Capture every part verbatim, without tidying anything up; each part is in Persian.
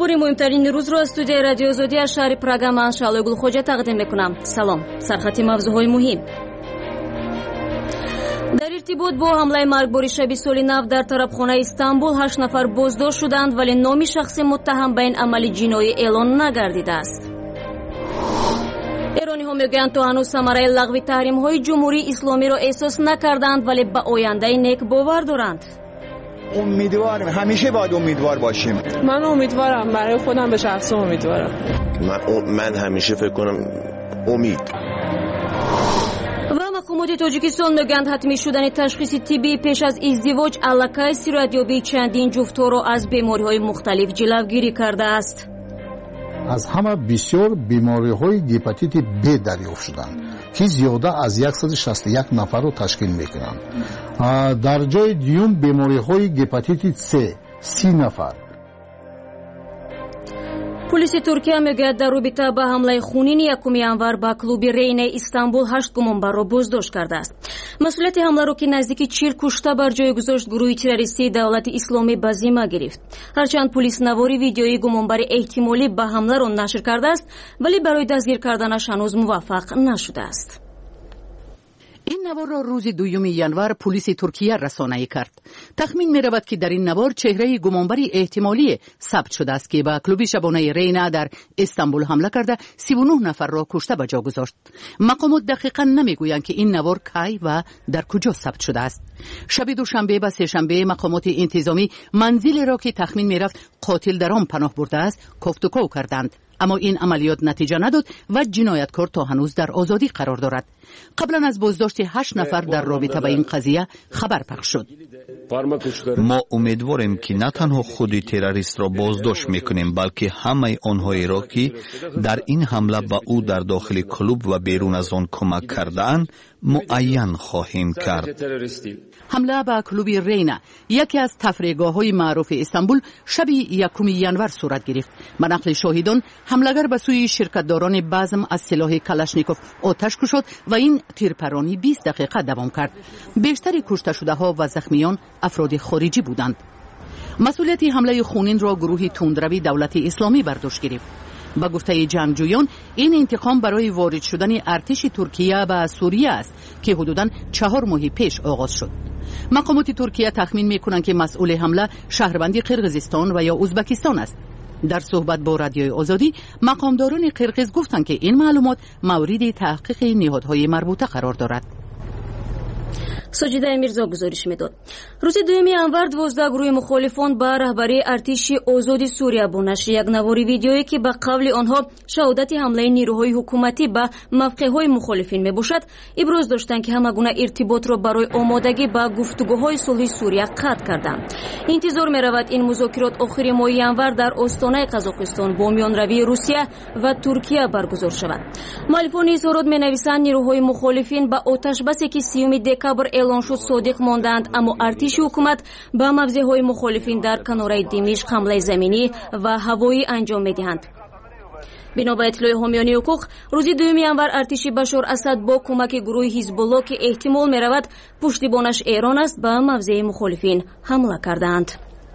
اخبار مهمترین روز را از استودیوی رادیو آزادی از شهر پراگ من شعله گلخوجه تقدیم میکنم. سلام. سرخط موضوعهای مهم. در ارتباط با حمله مرگبار شب سال نو در طرفخانه استانبول هشت نفر بازداشت شدند ولی نام شخص متهم به این عمل جنایی اعلان نگردیده است. ایرانی ها میگویند تا هنوز ثمره لغو تحریم های جمهوری اسلامی را احساس نکردند ولی به آینده نیک باور دارند. امیدوارم، همیشه باید امیدوار باشیم. من امیدوارم، برای خودم به شخص امیدوارم. من من همیشه فکر کنم امید. و مقامات تاجیکستان میگویند حتمی شدن تشخیص طبی پیش از ازدواج علاقه سیرتیابی چندین جفت‌ها را از بیماری‌های مختلف جلوگیری کرده است. از همه بسیار بیماری‌های هپاتیت ب دریافت شدند که زیاده از صد و شصت و یک نفر را تشکیل می‌کنند. در جای دیوم بیماری‌های هپاتیت س سی نفر. پلیس ترکیه میگوید در رابطه با حمله خونین یکم январ با کلوب رین استانبول هشت گمانبر را بازداشت کرده است. مسئولیت حمله را که نزدیک چهل کشته بر جای گذاشت گروه تروریستی دولت اسلامی به ذمه گرفت. هرچند پلیس نواری ویدیوی گمانبر احتمالی به حمله را نشر کرده است ولی برای دستگیر کردنش هنوز موفق نشده است. این نوار را روز دوم январ پلیس ترکیه رسانه‌ای کرد. تخمین می رود که در این نوار چهره گمانبری احتمالی ثبت شده است که به کلوب شبانه رینا در استانبول حمله کرده سی و نه نفر را کشته به جا گذاشت. مقامات دقیقاً نمیگویند که این نوار کی و در کجا ثبت شده است. شب دوشنبه و سه‌شنبه مقامات انتظامی منزل را که تخمین می رفت قاتل در آن پناه برده است کوفت و کو کردند. اما این عملیات نتیجه نداد و جنایتکار تا هنوز در آزادی قرار دارد. قبلا از بازداشت هشت نفر در رابطه با این قضیه خبر پخش شد. ما امیدواریم که نه تنها خود تروریست را بازداشت میکنیم بلکه همه آنهایی را که در این حمله به او در داخل کلوب و بیرون از آن کمک کردند معین خواهیم کرد. حمله به کلوب رینا یکی از تفریحگاه‌های معروف استانبول شب یکم январ صورت گرفت. به نقل شاهدان حمله‌گر به سوی شرکت‌داران بزم از سلاح کلاشنیکوف آتش کشید و این تیرپرانی بیست دقیقه دوام کرد. بیشتر کشته شده‌ها و زخمیان افراد خارجی بودند. مسئولیت حمله خونین را گروه تندروی دولت اسلامی برداشت گرفت. با گفته جنگجویان این انتقام برای وارد شدن ارتش ترکیه به سوریه است که حدوداً چهار ماه پیش آغاز شد. مقامات ترکیه تخمین می‌کنند که مسئول حمله شهروند قرقیزستان و یا ازبکستان است. در صحبت با رادیوی آزادی مقامداران قرقیز گفتند که این معلومات مورد تحقیق نهادهای مربوطه قرار دارد. ساجده میرزا گزارش میداد. روز دوم январ دوازده گروه مخالفان با رهبری ارتش آزاد سوریه با نشر یک نواری ویدیویی که به قول آنها شهادت حمله نیروهای حکومتی به موقعهای مخالفین میباشد ابراز داشتند که همگونه ارتباط را برای آمادگی به گفتگوهای صلح سوریه قطع کردند. انتظار میرود این مذاکرات آخر ماه январ در آستانه قزاقستان با میانروی روسیه و ترکیه برگزار شود. مؤلفان اظهارات مینویسند نیروهای مخالفین به آتش بسی که سیوم دکبر اعلان شد صادق ماندند اما ارتش حکومت به موضعهای مخالفین در کناره دمشق حمله زمینی و هوایی انجام میدهند. بنا به اطلاع حامیان حقوق روز دوم январ ارتش بشار اسد با کمک گروه حزب الله که احتمال میرود پشتیبانش ایران است به موضع مخالفین حمله کردند.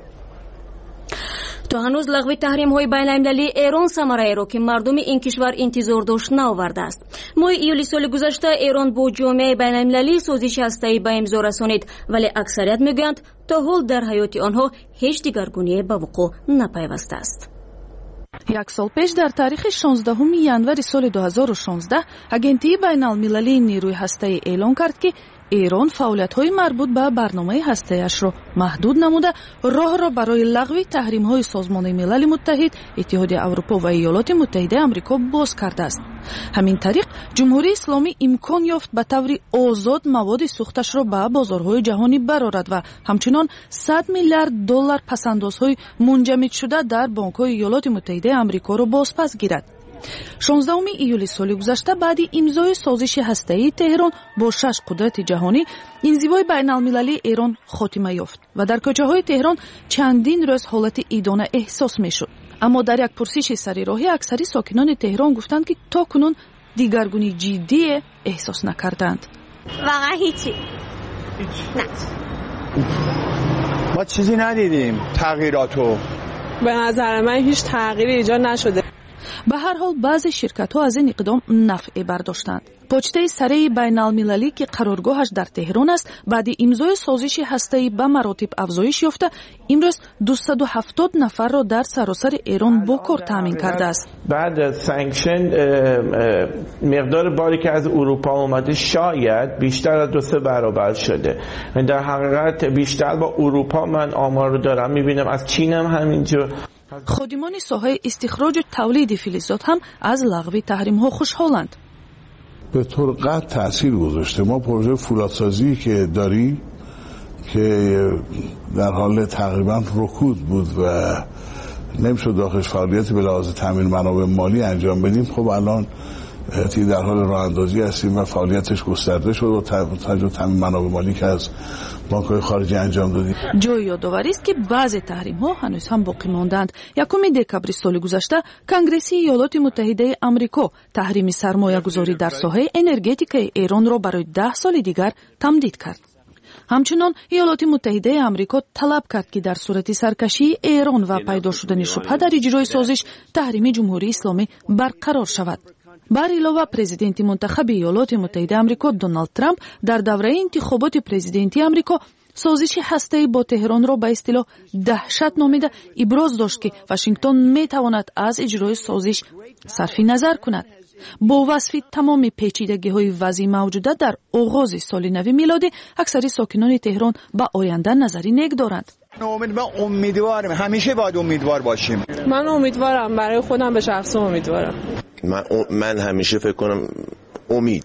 تا هنوز لغو تحریم های بین المللی ایران ثمره را که مردم این کشور انتظار داشت نآورده است. ماه ایولی سال گذشته ایران با جامعه بین المللی سازش هسته‌ای به امضا رسانید ولی اکثریت میگویند تا حال در حیات آنها هیچ دگرگونی به وقوع نپیوسته است. یک سال پیش در تاریخ شانزدهم январ سال دو هزار و شانزده агентии بین المللی نیروی هسته‌ای اعلام کرد که ایران فعالیت‌های مربوط به برنامه هسته‌ایش را محدود نموده راه را برای لغو تحریم‌های سازمان ملل متحد، اتحادیه اروپا و ایالات متحده آمریکا باز کرده است. همین طریق جمهوری اسلامی امکان یافت به طور آزاد مواد سوختش را به بازارهای جهانی برآورد و همچنان صد میلیارد دلار پس‌اندازهای منجمد شده در بانک‌های ایالات متحده آمریکا را بازپس گیرد. شانزدهم ایولی سال گذشته بعد امضای سازش هسته‌ای تهران با شش قدرت جهانی انزوای بین المللی ایران خاتمه یافت و در کوچه‌های تهران چندین روز حالت ایدانه احساس می‌شد. اما در یک پرسش سریراهی اکثری ساکنان تهران گفتند که تا کنون دیگرگونی جدی احساس نکردند. واقعا هیچی نه. ما چیزی ندیدیم تغییراتو. به نظر من هیچ تغییری ایجاد نشده. به هر حال بعضی شرکت‌ها از این اقدام نفع برداشتند. پوچته سرای بین‌المللی که قرارگاهش در تهران است، بعد امضای سازش هسته‌ای به مراتب افزایش یافته، امروز دویست و هفتاد نفر را در سراسر ایران با کار تامین کرده است. بعد از سانکشن مقدار باری که از اروپا اومده شاید بیشتر از دو سه برابر شده. در حقیقت بیشتر با اروپا من آمار رو دارم می‌بینم، از چین هم همینجور. خادمان ساحه استخراج و تولید فلزات هم از لغو تحریم‌ها خوشحالند. به طور قطع تأثیر گذاشته. ما پروژه فولادسازی که داریم که در حال تقریبا رکود بود و نمیشد داخلش فعالیتی به لحاظ تامین منابع مالی انجام بدیم، خب الان در حال راه اندازی هستیم و فعالیتش گسترده شد و توجه تامین منابع مالی که از بانک‌های خارجی انجام دادیم. جای یادآوری است که بعضی تحریم‌ها هنوز هم باقی ماندند. یکم دکبر سال گذشته کنگره ایالات متحده آمریکا تحریم سرمایه‌گذاری در ساحه انرژتیک ایران را برای ده سال دیگر تمدید کرد. همچنان ایالات متحده آمریکا طلب کرد که در صورت سرکشی ایران و پیدا شدن شبهه در اجرای سازش تحریم جمهوری اسلامی برقرار شود. بر علاوه پرزیدنت منتخب ایالات متحده آمریکا دونالد ترامپ در دوره انتخابات پرزیدنتی آمریکا سازش هسته‌ای با تهران را به اصطلاح دهشت نامیده ابراز داشت که واشنگتن میتواند از اجرای سازش صرف نظر کند. با وصف تمام پیچیدگی‌های وضعی موجوده در آغاز سال نو میلادی، اکثر ساکنان تهران به آینده نظری نیک دارند. امید و امیدوارم، همیشه باید امیدوار باشیم. من امیدوارم، برای خودم به شخص امیدوارم. من, من همیشه فکر کنم امید.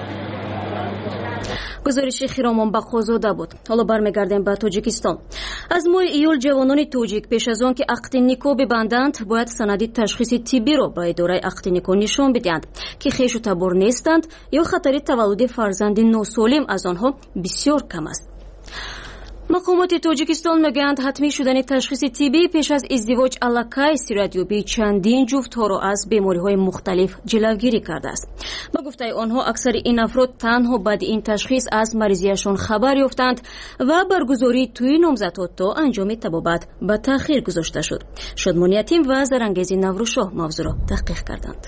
گزارش خیرامان بخوزاده بود. حالا برمیگردیم به تاجیکستان. از ماه ایول جوانان تاجیک پیش از آن که عقد نیکو ببندند باید سند تشخیص طبی را به اداره عقد نیکو نشان بدهند که خویش و تبار نیستند یا خطر تولد فرزند ناسالم از آنها بسیار کم است. مقامات تاجیکستان میگویند حتمی شدن تشخیص طبی پیش از ازدواج علاقه صورتیابی چندین جفت‌ها را از بیماری‌های مختلف جلوگیری کرده است. با گفته آنها اکثر این افراد تنها بعد این تشخیص از مریضیشان خبر یافتند و برگزاری توی نامزدها تا انجام طبابت به تأخیر گذاشته شد. شادمانی یتیم و زرانگیزی نوروشاه موضوع را تحقیق کردند.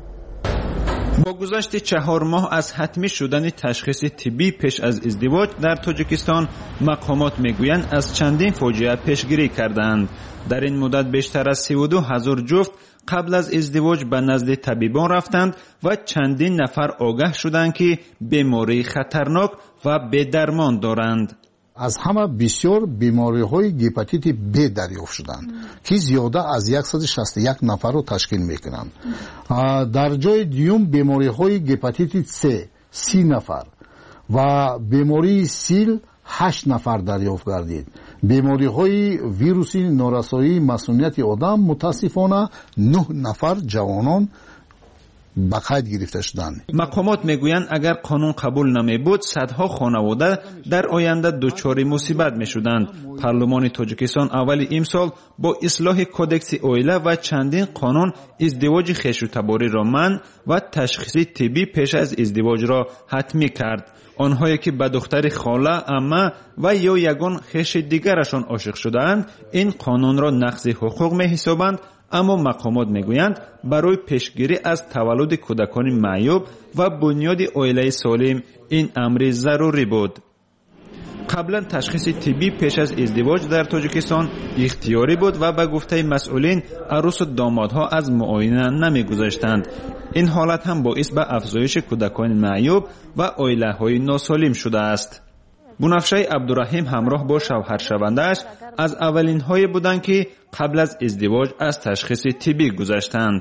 با گذشت چهار ماه از حتمی شدن تشخیص طبی پیش از ازدواج در تاجیکستان، مقامات میگویند از چندین فاجعه پیشگیری کردند. در این مدت بیشتر از سی و دو هزار جفت قبل از ازدواج به نزد طبیبان رفتند و چندین نفر آگاه شدند که بیماری خطرناک و بی‌درمان دارند. از همه بسیار بیماری های گپاتیت ب دریافت شدند که زیاده از صد و شصت و یک نفر رو تشکیل میکنند. در جای دیوم بیماری های گپاتیت س سی نفر و بیماری سیل هشت نفر دریافت گردید. بیماری های ویروسی نارسایی مسمومیت آدم متاسفانه نه نفر جوانان به قید گرفته شدند. مقامات میگویند اگر قانون قبول نمی بود صدها خانواده در آینده دچار مصیبت می شدند. پارلمان تاجیکستان اول امسال با اصلاح کودکس اویله و چندین قانون ازدواج خویش و تباری را منع و تشخیص طبی پیش از ازدواج را حتمی کرد. آنهایی که به دختر خاله، عمه و یا یگان خویش دیگرشان عاشق شدند این قانون را نقض حقوق می حسابند. اما مقامات میگویند برای پیشگیری از تولد کودکان معیوب و بنیاد عائله سالم این امر ضروری بود. قبلا تشخیص طبی پیش از ازدواج در تاجیکستان اختیاری بود و به گفته مسئولین عروس و دامادها از معاینه نمیگذاشتند. این حالت هم باعث به افزایش کودکان معیوب و عائله های ناسالم شده است. بنفشه عبدالرحیم همراه با شوهر شونده‌اش از اولین های بودند که قبل از ازدواج از تشخیص طبی گذشتند.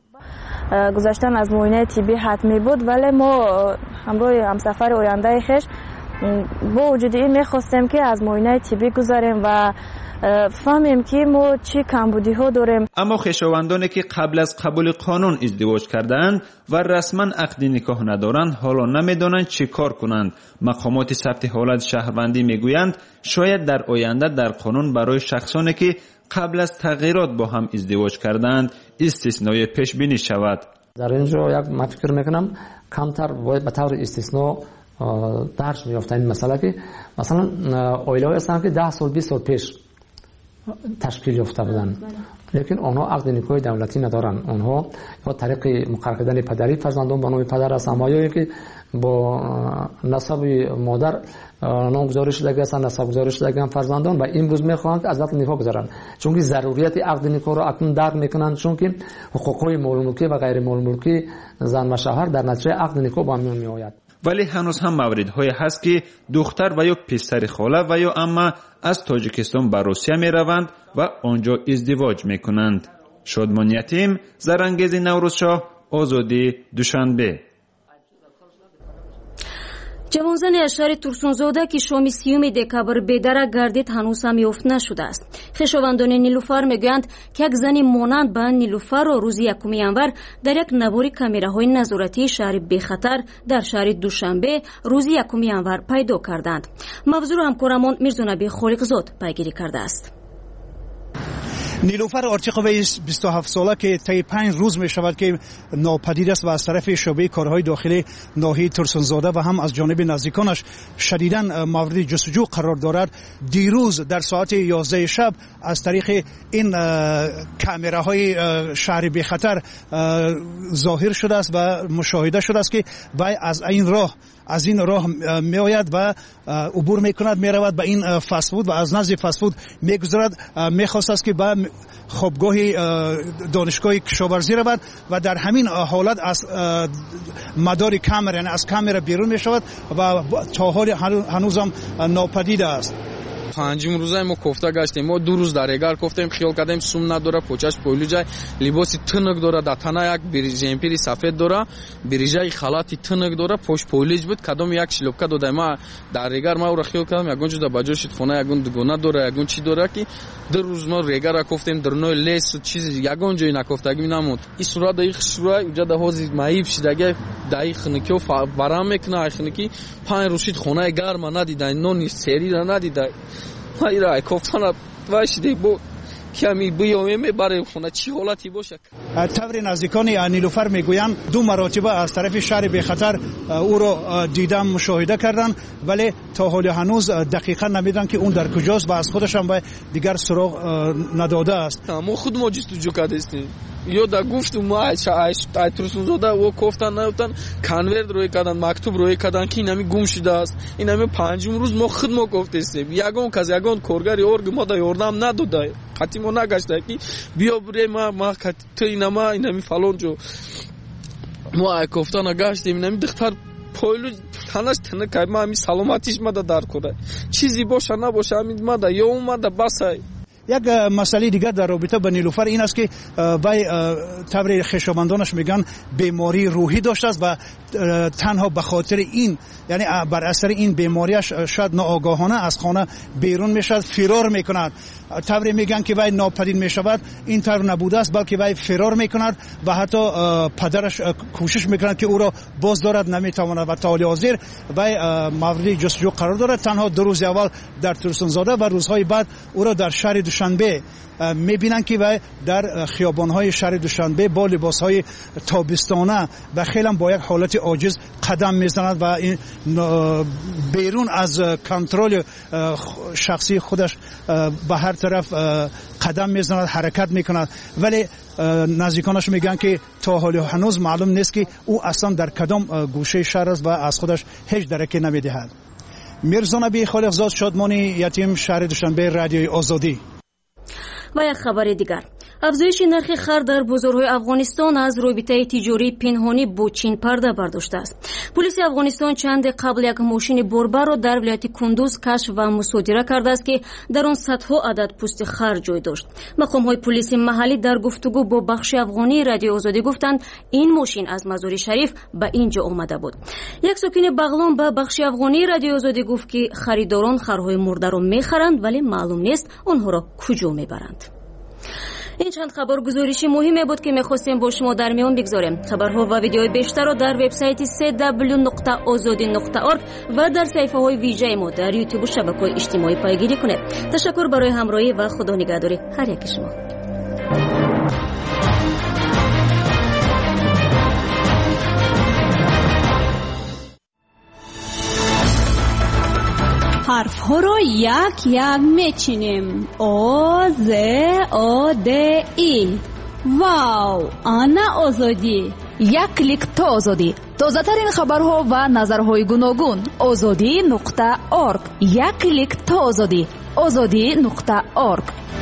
گذشتن از معاینه طبی حتمی بود، ولی ما همراه همسفر آینده خویش با وجود این میخواستیم که از معاینه طبی گذاریم و فهمیم که ما چی کمبودی ها داریم. اما خویشاوندانی که قبل از قبول قانون ازدواج کردند و رسما عقد نکاح ندارند حالا نمیدانند چی کار کنند. مقامات ثبت حالت شهروندی میگویند شاید در آینده در قانون برای شخصانی که قبل از تغییرات با هم ازدواج کردند استثنای پیش بینی شود. در اینجا یک من فکر میکنم کمتر به طور استثنا درش میافتند این مسئله که مثلا عائله هستند که ده سال بیست سال پیش تشکیل یافته بودند. لیکن آنها عقد نکاح دولتی ندارند. آنها با طریق مقرر کردن پدری فرزندان با نام پدر است، اما یا که با نسب مادر نامگذاری شده است، نسب گذاری شده فرزندان و امروز میخواهند که از عقد نکاح گذارند، چون که ضروریت عقد نکاح را اکنون درک میکنند، چون که حقوقهای مال ملکی و غیر مال ملکی زن و شوهر در نتیجه عقد نکاح با میان میآید. ولی هنوز هم موردهایی هست که دختر و یا پسر خاله و یا عمه از تاجیکستان به روسیه می روند و آنجا ازدواج می کنند. شادمان یتیم، زرانگیز نوروزشاه، آزادی، دوشنبه. جوانزن از شهر ترسونزاده که شام سیوم دکبر بدره گردید هنوز هم یافت نشده است. خویشاوندان نیلوفر میگویند که یک زن مانند به نیلوفر را روز یکم ینور در یک نوار کامراهای نظارتی شهر بخطر در شهر دوشنبه روز یکم ینور پیدا کردند. موضوع را همکارمان میرزانبی خالقزاد پیگیری کرده است. نیلوفر آرتیقوی بیست و هفت ساله که طی پنج روز می شود که ناپدید است و از طرف شعبه کارهای داخلی ناحیه ترسونزاده و هم از جانب نزدیکانش شدیداً مورد جستجو قرار دارد، دیروز در ساعت یازده شب از طریق این کامراهای شهر بخطر ظاهر شده است و مشاهده شده است که وی از این راه از این راه می آید و عبور می کند، می رود به این فست فود و از نزد فست فود می گذرد. می خواست است که به خوابگاه دانشگاه کشاورزی رود و در همین حالت از مدار کامر یعنی از کامر بیرون می شود و تا حال هنوز هم ناپدید است. پنجم روزای ما کوفته گشتیم، ما دو روز در ایگار کوفتیم، خیال کردیم سوم نداره، پوچش پویلو جای لباسی تنگ داره، در تنه یک بریجمپری سفید داره، بریجای خلاتی تنگ داره، پوش پویلیج بود، کدام یک شلوبکه داده. ما در ایگار ما او را خیال کردم یگون جدا بجاشید خونه یگون دگونه داره، یگون چی داره که دو روز ما ایگار کوفتیم، در نوع لیس و چیزی یگون جایی نکوفتگی نمود. این صورت دایخ شروع اونجا ده حوزی معیب شده دایخ نکیو برام میکنه، ایخنکی پنج روزید خونه گرم ندیده، نونی سری را ندیده. مایرای کوفتن واشیده بود کمی بیایم برای خونه چی حالتی باشه. طور نزدیکان نیلوفر میگویند دو مرتبه از طرف شهر بخطر او را دیدم مشاهده کردن، ولی تا حال هنوز دقیقا نمیدونن که اون در کجاست و از خودش هم دیگر سراغ نداده است. ما خود ما جستجو کرده استیم. یا دا گفتم ما ترسونزاده و کوفتن نیفتن کنورت روی کردن، مکتوب روی کردن که این همی گم شده است. این همی پنجم روز ما خود ما گفته استیم یگان کس یگان کارگری ارگ ما دا یاردم نداده، حتی ما نگشته که بیا بره ما ما تو این ما این همی فلان جو ما کوفتن گشتیم. این همی دختر پایلو تنش تنه که ما همی سلامتیش ما دا در کنه چیزی باشه نباشه همی ما دا یا ما دا بسه. یک مسئله دیگر در رابطه با نیلوفر این است که وی طور خویشاوندانش میگن بیماری روحی داشته است و تنها به خاطر این یعنی بر اثر این بیماریش شاید ناآگاهانه از خانه بیرون میشد، فرار میکند. طور میگن که وی ناپدید میشود، این طور نبوده است بلکه وی فرار میکند و حتی پدرش کوشش میکند که او را باز دارد نمیتواند و تا حال حاضر وی مورد جستجو قرار دارد. تنها دو روز اول در ترسونزاده و روزهای بعد او را در شهر دوشنبه میبینن که وی در خیابانهای شهر دوشنبه با لباسهای تابستانه و خیلی با یک حالت عاجز قدم میزند و این بیرون از کنترل شخصی خودش به هر طرف قدم میزند، حرکت میکند. ولی نزدیکانش میگن که تا حال هنوز معلوم نیست که او اصلا در کدام گوشه شهر است و از خودش هیچ درکی نمیدهد. میرزانبی خالقزاد، شادمانی یتیم، شهر دوشنبه، رادیوی آزادی. و یک خبر دیگر، افزایش نرخ خر در بازارهای افغانستان از رابطه تجاری پنهانی با چین پرده برداشته است. پلیس افغانستان چند قبل یک ماشین باربر را در ولایت کندوز کشف و مصادره کرده است که در آن صدها عدد پوست خر جای داشت. مقام‌های پلیس محلی در گفتگو با بخش افغانی رادیو آزادی گفتند این ماشین از مزار شریف به اینجا آمده بود. یک ساکن بغلان به بخش افغانی رادیو آزادی گفت که خریداران خرهای مرده را می‌خرند ولی معلوم نیست آنها را کجا می‌برند. این چند خبر گزارشی مهمی بود که می‌خواستیم با شما در میان بگذاریم. خبرها و ویدیوهای بیشتر را در وبسایت سی دبلیو نقطه آزادی نقطه اورگ و در صفحه‌های ویژه ما در یوتیوب و شبکه‌های اجتماعی پیگیری کنید. تشکر برای همراهی و خدا نگهداری هر یک شما. حرف ها رو یک یک میچینیم. او ز او د ای. واو، آنا آزادی. یک کلیک تا آزادی. تازه ترین خبرها و نظرهای گوناگون. آزادی نقطه ارگ. یک کلیک تا آزادی. آزادی نقطه ارگ.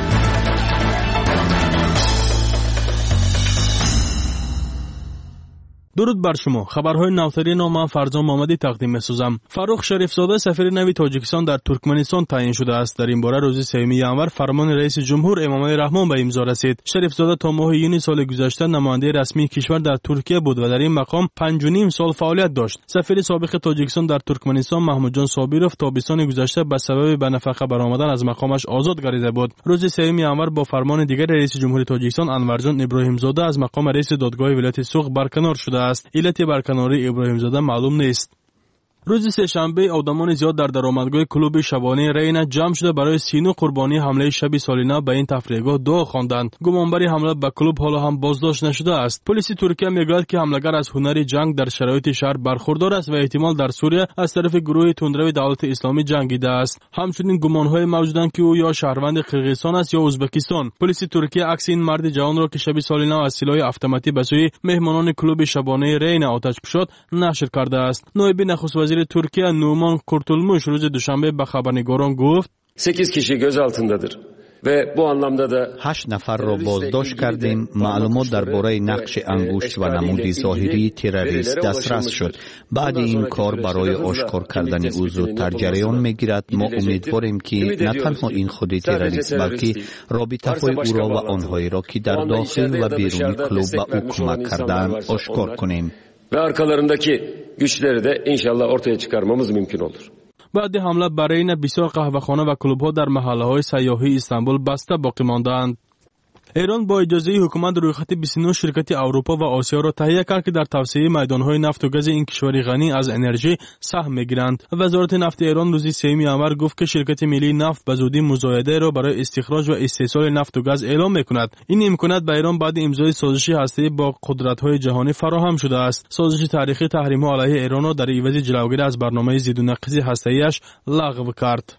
درود بر شما. خبرهای نوترین را من فرزان محمدی تقدیم می‌سازم. فروخ شریفزاده سفیر نوی تاجیکستان در ترکمنستان تعیین شده است. در این باره روز سوم ینور فرمان رئیس جمهور امامعلی رحمان به امضا رسید. شریفزاده تا ماه یونیو سال گذشته نماینده رسمی کشور در ترکیه بود و در این مقام پنج و نیم سال فعالیت داشت. سفیر سابق تاجیکستان در ترکمنستان محمود جان صابیروف تابستان گذشته به سبب به نفقه برآمدن از مقامش آزاد گردیده بود. روز سوم ینور با فرمان دیگر رئیس جمهوری تاجیکستان انورجان ابراهیمزاده از مقام رئیس دادگاه ولایت سوق برکنار شده است. علت برکناری ابراهیم زاده معلوم نیست. روز سه‌شنبه آدمان زیاد در درآمدگاه کلوب شبانه رینا جمع شده برای سینو قربانی حمله شب سالیانه به این تفریحگاه دعا خواندند. گمانبر حمله به کلوب حالا هم بازداشت نشده است. پلیس ترکیه میگوید که حمله‌گر از هنر جنگ در شرایط شهر برخوردار است و احتمال در سوریه از طرف گروه تندرو دولت اسلامی جنگیده است. همچنین گمان‌های موجودند که او یا شهروند قرقیزستان است یا ازبکستان. پلیس ترکیه عکس این مرد جوان را که شب سالیانه از سلاح اتوماتیک به سوی مهمانان کلوب شبانه رینا آتش فشرد نشر کرده است. نایب نخست وزیر ترکیه نومان کورتولموش روز دوشنبه به خبرنگاران گفت هشت kişi gözaltındadır ve bu anlamda da هشت نفر را بازداشت کردیم. معلومات درباره نقش انگشت و نمود ظاهری تروریست دسترس شد. بعد این کار برای آشکار کردن او زودتر جریان میگیرد. ما امیدواریم که نه تنها این خود تروریست بلکه رابطه‌های او را و آنهایی را که در داخل و بیرون کلوب به او کمک کردند آشکار کنیم. ve arkalarındaki güçleri de inşallah ortaya çıkarmamız mümkün olur. بعد حمله برای این بسیار قهوه‌خانه و کلوب‌ها در محله‌های سیاحی استانبول بسته باقی ماندند. ایران با اجازه حکومت رویخط بیست و نه شرکت اروپا و آسیا را تهیه کرد که در توسعه میدان‌های نفت و گاز این کشور غنی از انرژی سهم می‌گیرند. وزارت نفت ایران روز سوم ینور گفت که شرکت ملی نفت به زودی مزایده را برای استخراج و استحصال نفت و گاز اعلام می‌کند. این امکانات به ایران بعد امضای سازش هسته‌ای با قدرت‌های جهانی فراهم شده است. سازش تاریخی تحریم‌ها علیه ایران را در عوض جلوگیری از برنامه ضدنقض هسته‌ایش لغو کرد.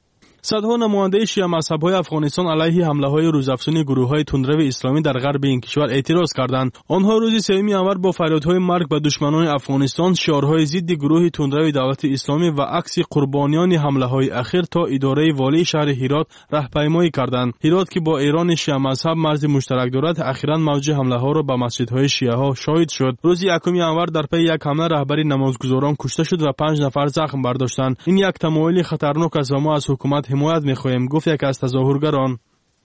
صدها نماینده شیعه مذهب‌های افغانستان علیه حمله‌های روزافزون گروه‌های تندرو اسلامی در غرب این کشور اعتراض کردند. آنها روز سوم ینور با فریادهای مرگ به دشمنان افغانستان، شعارهای ضد گروه تندرو دولت اسلامی و عکس قربانیان حمله‌های اخیر تا اداره والی شهر هرات راهپیمایی کردند. هرات که با ایران شیعه مذهب مرز مشترک دارد، اخیراً موج حمله‌ها را به مسجدهای شیعه‌ها شاهد شد. روز یکم ینور در پی یک حمله رهبر نمازگزاران کشته شد و پنج نفر زخم برداشتند. این یک تمایل خطرناک است و ما از حکومت حمایت می‌خواهیم، گفت یک از تظاهرگران.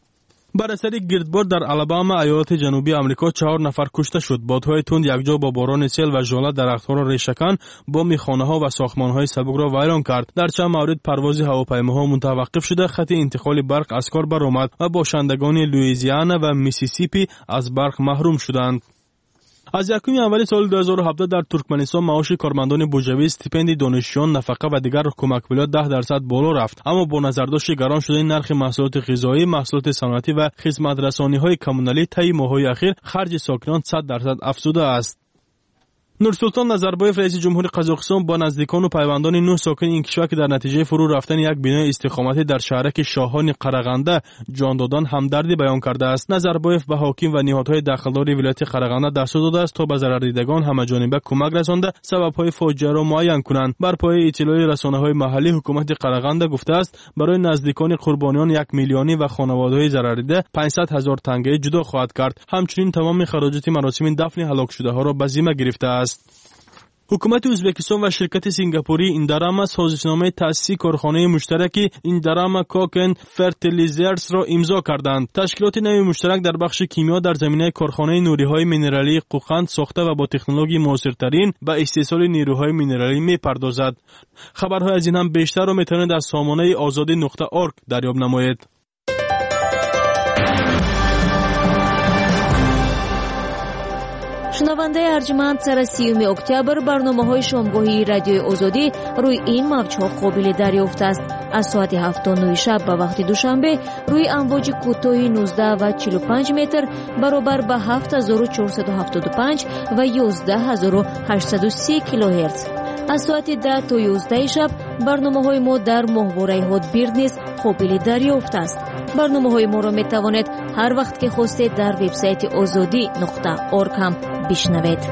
بر اثر گردباد در آلاباما ایالت جنوبی آمریکا چهار نفر کشته شد. بادهای تند یکجا با باران سیل و ژوله درخت‌ها را ریشه‌کن، بام خانه‌ها و ساختمان‌های سبک را ویران کرد. در چند مورد پرواز هواپیماها متوقف شده، خط انتقال برق از کار برآمد و باشندگان لوئیزیانا و میسیسیپی از برق محروم شدند. از یکم ینور سال دو هزار و هفده در ترکمنستان معاش کارمندان بوجوی، استیپند دانشجویان، نفقه و دیگر کمک پولیات ده درصد بالا رفت، اما با نظرداشت گران شدن نرخ محصولات غذایی، محصولات صنعتی و خدمات رسانی‌های کمونالی طی ماه‌های اخیر خرج ساکنان صد درصد افزوده است. نورسلطان نظربایف رئیس جمهور قزاقستان با نزدیکان و پیوندان نه ساکن این کشور که در نتیجه فرو رفتن یک بنای استخامتی در شهرک شاهان قرغنده جان دادن همدردی بیان کرده است. نظربایف به حاکم و نهادهای دخلدار ولایت قرغنده دستور داده است تا به ضرردیدگان همه‌جانبه کمک رسانده سبب‌های فاجعه را معین کنند. بر پایه اطلاع رسانه‌های محلی حکومت قرغنده گفته است برای نزدیکان قربانیان یک میلیونی و خانواده‌های ضرردیده پانصد هزار تنگه جدا خواهد کرد. همچنین تمام خراجات مراسم دفن هلاک شده‌ها را به ذمه گرفته است. حکومت ازبکستان و شرکت سینگاپوری ایندراما سازشنامه تأسیس کارخانه مشترکی ایندراما کوکن فرتیلیزرز را امضا کردند. تشکیلات نوی مشترک در بخش کیمیا در زمینه کارخانه نوری‌های مینرالی قوقند ساخته و با تکنولوژی معاصرترین به استحصال نیروهای مینرالی می‌پردازد. خبرهای از این هم بیشتر را می‌توانید از سامانه آزادی نقطه ارگ دریافت نمایید. شنونده ارجمند، سر سیوم اکتبر برنامه‌های شامگاهی رادیو آزادی روی این موج‌ها قابل دریافت است. از ساعت هفت تا نه شب به وقت دوشنبه روی امواج کوتاه نوزده و چهل و پنج متر برابر به هفت هزار و چهارصد و هفتاد و پنج و یازده هزار و هشتصد و سی کیلوهرتز. از ساعت ده تا یازده شب барномаҳои мо дар моҳвораи ҳотбирд низ қобили дарёфт аст. барномаҳои моро метавонед ҳар вақт ки хостед дар вебсайти озодӣ нуқта орг ҳам бишнавед.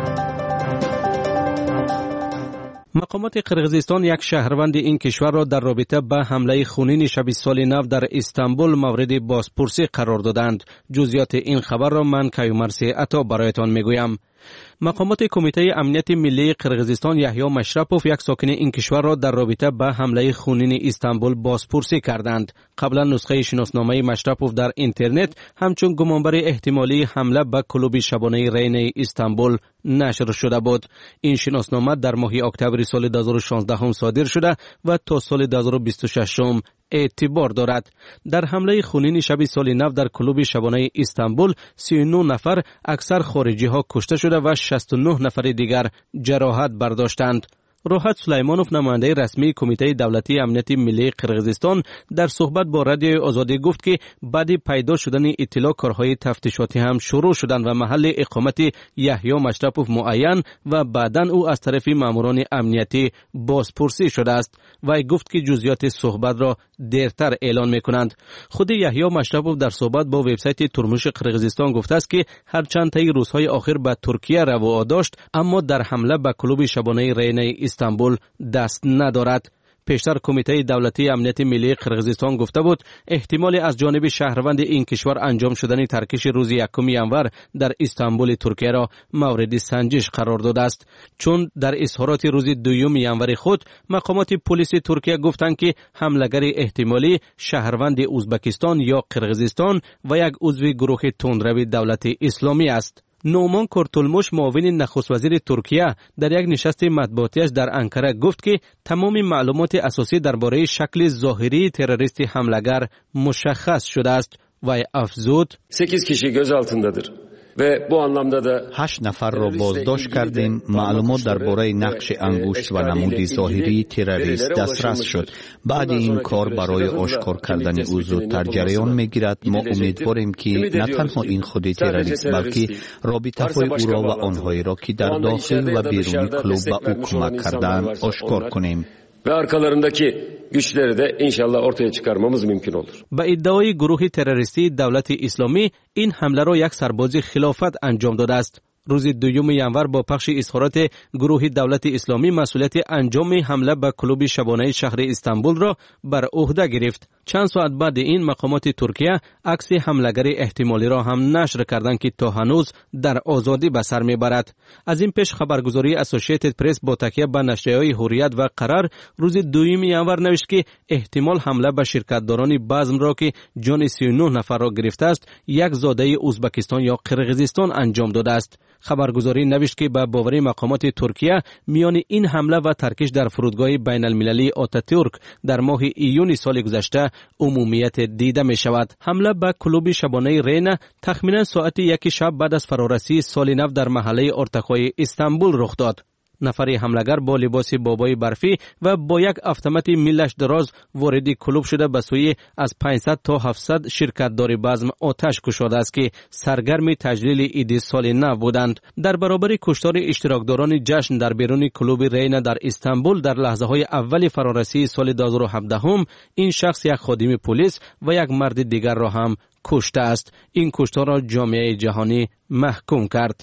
مقامات قرغیزستان یک شهروند این کشور را در رابطه با حمله خونین شب سال نو در استانبول مورد بازپرسی قرار دادند. جزئیات این خبر را من کیومرث عطا برایتان میگویم. مقامات کمیته امنیت ملی قرغیزستان یحیی مشرپوف یک ساکن این کشور را در رابطه با حمله خونین استانبول بازپرسی کردند. قبلا نسخه شناسنامه مشرپوف در اینترنت همچون گمانبر احتمالی حمله به کلوب شبانه رین استانبول نشر شده بود. این شناسنامه در ماه اکتبر سال دو هزار و شانزده صادر شده و تا سال دو هزار و بیست و شش اعتبار دارد. در حمله خونین شب سال نو در کلوب شبانه استانبول سی و نه نفر اکثر خارجی ها کشته شده و شصت و نه نفر دیگر جراحت برداشتند. روحت سلیمانوف نماینده رسمی کمیته دولتی امنیت ملی قرغیزستان در صحبت با رادیو آزادی گفت که بعد پیدا شدن اطلاع کارهای تفتیشاتی هم شروع شدند و محل اقامت یحیی مشرپوف معین و بعداً او از طرف ماموران امنیتی بازپرسی شده است. و گفت که جزئیات صحبت را دیرتر اعلان میکنند. خود یحیی مشرپوف در صحبت با وبسایت ترمش قرغیزستان گفته است که هرچند طی روزهای آخر به ترکیه روا داشت اما در حمله به کلوب شبانه رین استانبول دست ندارد. پیشتر کمیته دولتی امنیت ملی قرغیزستان گفته بود احتمال از جانب شهروند این کشور انجام شدن ترکش روز یکم ینور در استانبول ترکیه را مورد سنجش قرار داده است، چون در اظهارات روز دوم ینور خود مقامات پلیس ترکیه گفتند که حمله‌گر احتمالی شهروند ازبکستان یا قرغیزستان و یک عضو گروه تندرو دولت اسلامی است. نومان کورتولموش معاون نخست وزیر ترکیه در یک نشست مطبوعاتیش در انکره گفت که تمام معلومات اساسی درباره شکل ظاهری تروریست حمله‌گر مشخص شده است و افزود sekiz kişi gözaltındadır ve bu anlamda da هشت نفر را بازداشت کردیم. معلومات درباره نقش انگشت و نمود ظاهری تروریست دسترس شد. بعد این کار برای آشکار کردن او زودتر جریان میگیرد. ما امیدواریم که نه تنها این خود تروریست بلکه رابطه های او را و آنهایی را که در داخل و بیرون کلوب به او کمک کردند آشکار کنیم ve arkalarındaki güçleri de inşallah ortaya çıkarmamız mümkün olur. با ادعای گروه تروریستی دولت اسلامی این حمله را یک سرباز خلافت انجام داده است. روز دوم ینور با پخش اظهارات گروه دولت اسلامی مسئولیت انجام حمله به کلوب شبانه شهر استانبول را بر عهده گرفت. چند ساعت بعد این مقامات ترکیه عکس حمله‌گر احتمالی را هم نشر کردند که تا هنوز در آزادی به سر میبرد. از این پیش خبرگزاری اسوسییتد پرس با تکیه به نشریه‌های حریت و قرار روز دوم ینور نوشت که احتمال حمله به شرکت‌داران بزم را که جان سی و نه نفر را گرفته است یک زاده ازبکستان یا قرغیزستان انجام داده است. خبرگزاری نوشت که به باور مقامات ترکیه میان این حمله و ترکش در فرودگاه بین المللی آتاتورک در ماه ایون سال گذشته عمومیت دیده می شود. حمله به کلوب شبانه رین تخمینا ساعت یک شب بعد از فرارسی سال نو در محله ارتقای استانبول رخ داد. نفری حمله‌گر با لباس بابای برفی و با یک اتومات میلش دراز وارد کلوب شده به سوی از پانصد تا هفتصد شرکت‌دار بزم آتش گشوده است که سرگرم تجلیل عید سال نو بودند. در برابر کشتار اشتراکداران جشن در بیرون کلوب رین در استانبول در لحظه‌های اول فرارسی سال دو هزار و هفده هم این شخص یک خادم پلیس و یک مرد دیگر را هم کشته است. این کشتار را جامعه جهانی محکوم کرد.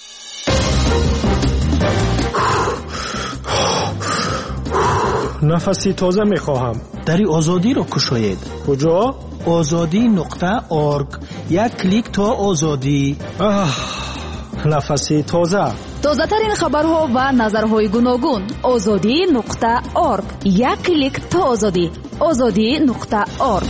نفسی تازه میخواهم. دری آزادی را کشاید. کجا؟ آزادی نقطه ارگ. یک کلیک تا آزادی. آه. نفسی تازه. تازه ترین خبرها و نظرهای گوناگون. آزادی نقطه ارگ. یک کلیک تا آزادی. آزادی نقطه ارگ.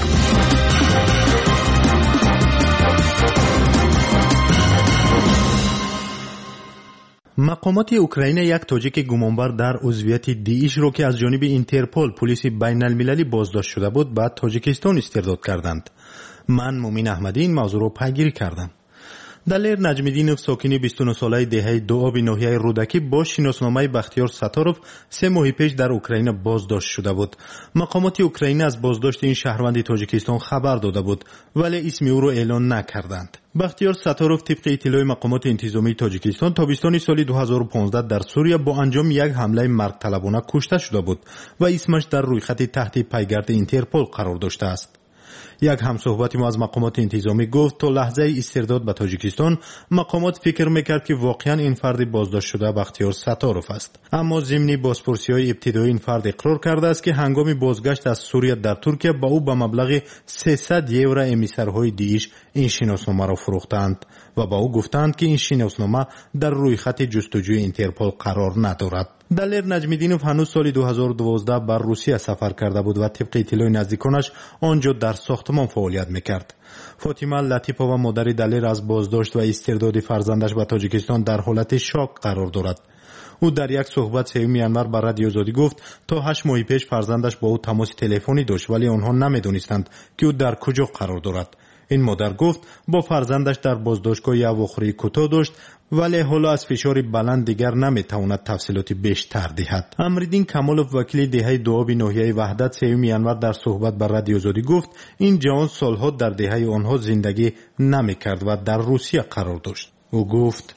مقامات اوکراین یک تاجیک گمانبر در عضویت داعش را که از جانب اینترپل پلیس بین المللی بازداشت شده بود به تاجیکستان استرداد کردند. من مومن احمدی این موضوع را پیگیری کردم. دلیر نجمیدینوف ساکن بیست و نه ساله دهه دوآب ناحیه رودکی با شناسنامه بختیار ستاروف سه ماه پیش در اوکراین بازداشت شده بود. مقامات اوکراین از بازداشت این شهروند تاجیکستان خبر داده بود ولی اسم او را اعلان نکردند. بختیار ستاروف طبق اطلاع مقامات انتظامی تاجیکستان تابستان سال دو هزار و پانزده در سوریه با انجام یک حمله مرگ طلبانه کشته شده بود و اسمش در رویخط تحت پیگرد اینترپل قرار داشته است. یک همصحبت ما از مقامات انتظامی گفت تا لحظه استرداد به تاجیکستان مقامات فکر میکرد که واقعا این فرد بازداشت شده بختیار ستاروف است، اما ضمن بازپرسی‌های ابتدایی این فرد اقرار کرده است که هنگام بازگشت از سوریه در ترکیه با او به مبلغ سیصد یورو امیسرهای دیش این شناسنامه را فروختند و با او گفتند که این شناسنامه در روی خط جستجوی اینترپل قرار ندارد. دلیر نجمیدینوف هنوز سال دو هزار و دوازده بر روسیه سفر کرده بود و طبق اطلاع نزدیکانش آنجا در ساختمان فعالیت میکرد. فاطمه لطیفه و مادر دلیر از بازداشت و استرداد فرزندش به تاجیکستان در حالت شاک قرار دارد. او در یک صحبت سوم ژانویه بر رادیو آزادی گفت تا هشت ماه پیش فرزندش با او تماس تلفنی داشت ولی آنها نمیدانستند که او در کجا قرار دارد. این مادر گفت با فرزندش در بازداشتگاه اواخری کوتاه داشت ولی حالا از فشار بلند دیگر نمیتواند تفصیلات بیشتر دهد. امریدین کمالوف وکیل دهه دوآب ناحیه وحدت سوم ژانویه در صحبت بر رادیو آزادی گفت این جوان سالها در دهه آنها زندگی نمیکرد و در روسیه قرار داشت. او گفت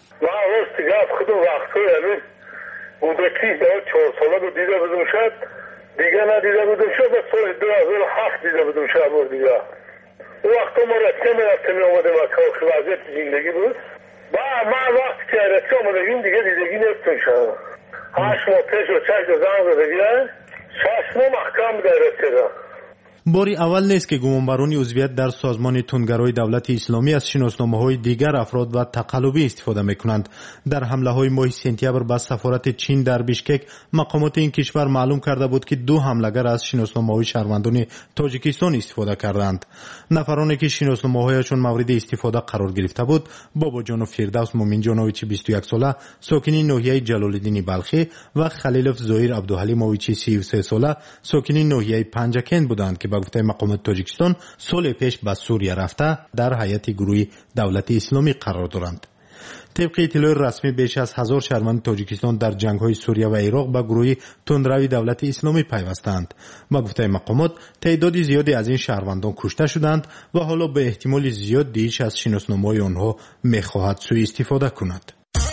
بودکی در چهار ساله رو دیده بودم شد دیگه ندیده بودم شد و سال دو هزار و هفت دیده بودم شد بار دیگه او وقتا ما رسکه می رفتم آمدم و که وضعیت زندگی بود با من وقت که رسکه آمدگیم دیگه دیدگی نفتون شد هشت ماه پیش و چشت زن رو دیگه شش ماه محکم در رسکه ده. باری اول نیست که گمانبران عضویت در سازمان تندگرای دولت اسلامی از شناسنامه‌های دیگر افراد و تقلبی استفاده می‌کنند. در حمله‌های ماه سپتامبر به سفارت چین در بیشکک مقامات این کشور معلوم کرده بود که دو حمله‌گر از شناسنامه‌های شهروندان تاجیکستان استفاده کردند. نفرانی که شناسنامه‌هایشان مورد استفاده قرار گرفته بود بابا جان و فردوس مومنجانویچ بیست و یک ساله ساکن ناحیه جلال‌الدین بلخی و خلیلوف زهیر عبدالحلیمویچ سی و سه ساله ساکن ناحیه پنجکن بودند که با گفته مقامات تاجیکستان سال پیش به سوریه رفته در هیئت گروه دولت اسلامی قرار دارند. طبق اطلاع رسمی بیش از هزار شهروند تاجیکستان در جنگ‌های سوریه و عراق به گروه تندروی دولت اسلامی پیوستند. با گفته مقامات تعداد زیادی از این شهروندان کشته شدند و حالا به احتمال زیاد دیش از شناسنامه‌های آنها می‌خواهد سوء استفاده کند.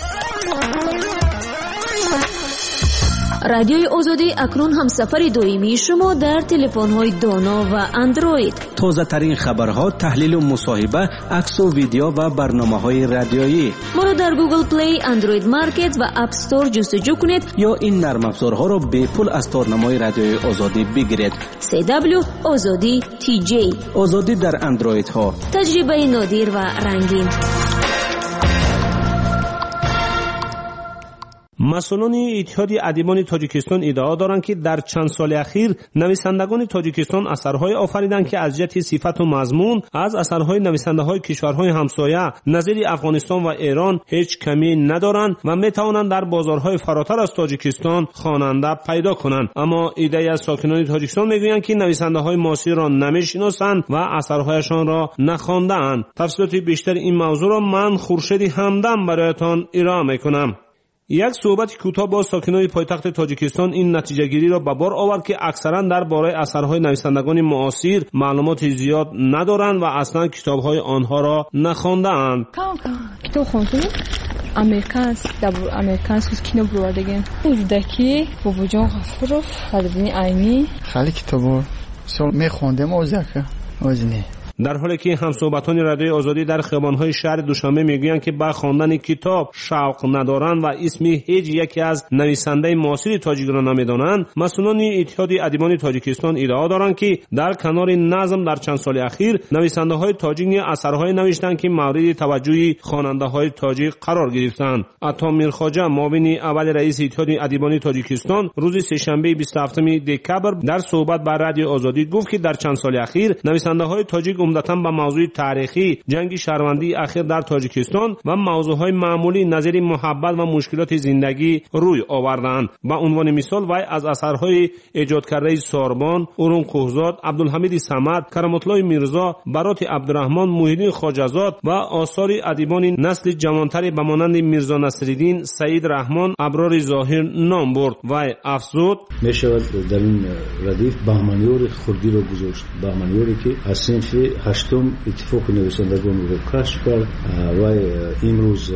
رادیوی آزادی اکنون همسفر دائمی شما در تلفن‌های دانا و اندروید. تازه ترین خبرها، تحلیل و مصاحبه، عکس و ویدیو و برنامه‌های رادیویی. ما را در گوگل پلی، اندروید مارکت و اپ استور جستجو کنید یا این نرم افزارها را به پول از تارنمای رادیوی آزادی بگیرید. سی دبلیو آزادی تی جی. آزادی در اندروید ها. تجربه نادر و رنگین. مسئولان اتحاد ادیبان تاجیکستان ادعا دارند که در چند سال اخیر نویسندگان تاجیکستان اثرهای آفریدند که از جهت صفت و مضمون از اثرهای نویسنده‌های کشورهای همسایه نظیر افغانستان و ایران هیچ کمی ندارند و میتوانند در بازارهای فراتر از تاجیکستان خواننده پیدا کنند. اما ایده از ساکنان تاجیکستان میگویند که نویسنده‌های معاصر را نمیشناسند و اثرهایشان را نخوانده‌اند. تفصیلات بیشتر این موضوع را من خورشید همدم برایتان ارائه میکنم. یک صحبت کوتاه با ساکنان پایتخت تاجیکستان این نتیجه گیری را به بار آورد که اکثرا درباره اثرهای نویسندگان معاصر معلومات زیاد ندارند و اصلا کتاب‌های آنها را نخوانده‌اند. کتاب خوندم. امریکانس دبر امریکانس کینو بردگیم. اودکی بوجان غفروف خالدین عینی. خیلی کتابو سال میخوندم اوزکه وزنی. در حالی که همصحبتان رادیوی آزادی در خیابان‌های شهر دوشنبه میگویند که به خواندن کتاب شوق ندارند و اسم هیچ یکی از نویسنده معاصر تاجیک را نمیدانند، مسئولان اتحاد ادیبان تاجیکستان ادعا دارند که در کنار نظم در چند سال اخیر نویسنده‌های تاجیک اثرهای نوشتند که مورد توجه خواننده‌های تاجیک قرار گرفتند. عطا میرخواجه معاون اول رئیس اتحاد ادیبان تاجیکستان روز سه‌شنبه بیست و هفتم دکبر در صحبت با رادیو آزادی گفت که در چند سال اخیر نویسنده‌های تاجیک عمدتاً به موضوع تاریخی جنگ شهروندی اخیر در تاجیکستان و موضوعهای معمولی نظیر محبت و مشکلات زندگی روی آوردند. به عنوان مثال وی از اثرهای ایجاد کرده ساربان، اورون کوهزاد، عبدالحمید صمد، کرام‌الله میرزا، برات عبدالرحمن، محیدین خواجه‌زاد و آثار ادیبان نسل جوانتری به مانند میرزا نصرالدین، سعید رحمان، ابرار ظاهر نام برد. وی افزود میشود در این ردیف بهمنیور خردی را گذاشت، بهمنیوری که از صنف هشتم اتفاق نویسندگان رو کشف کرد و امروز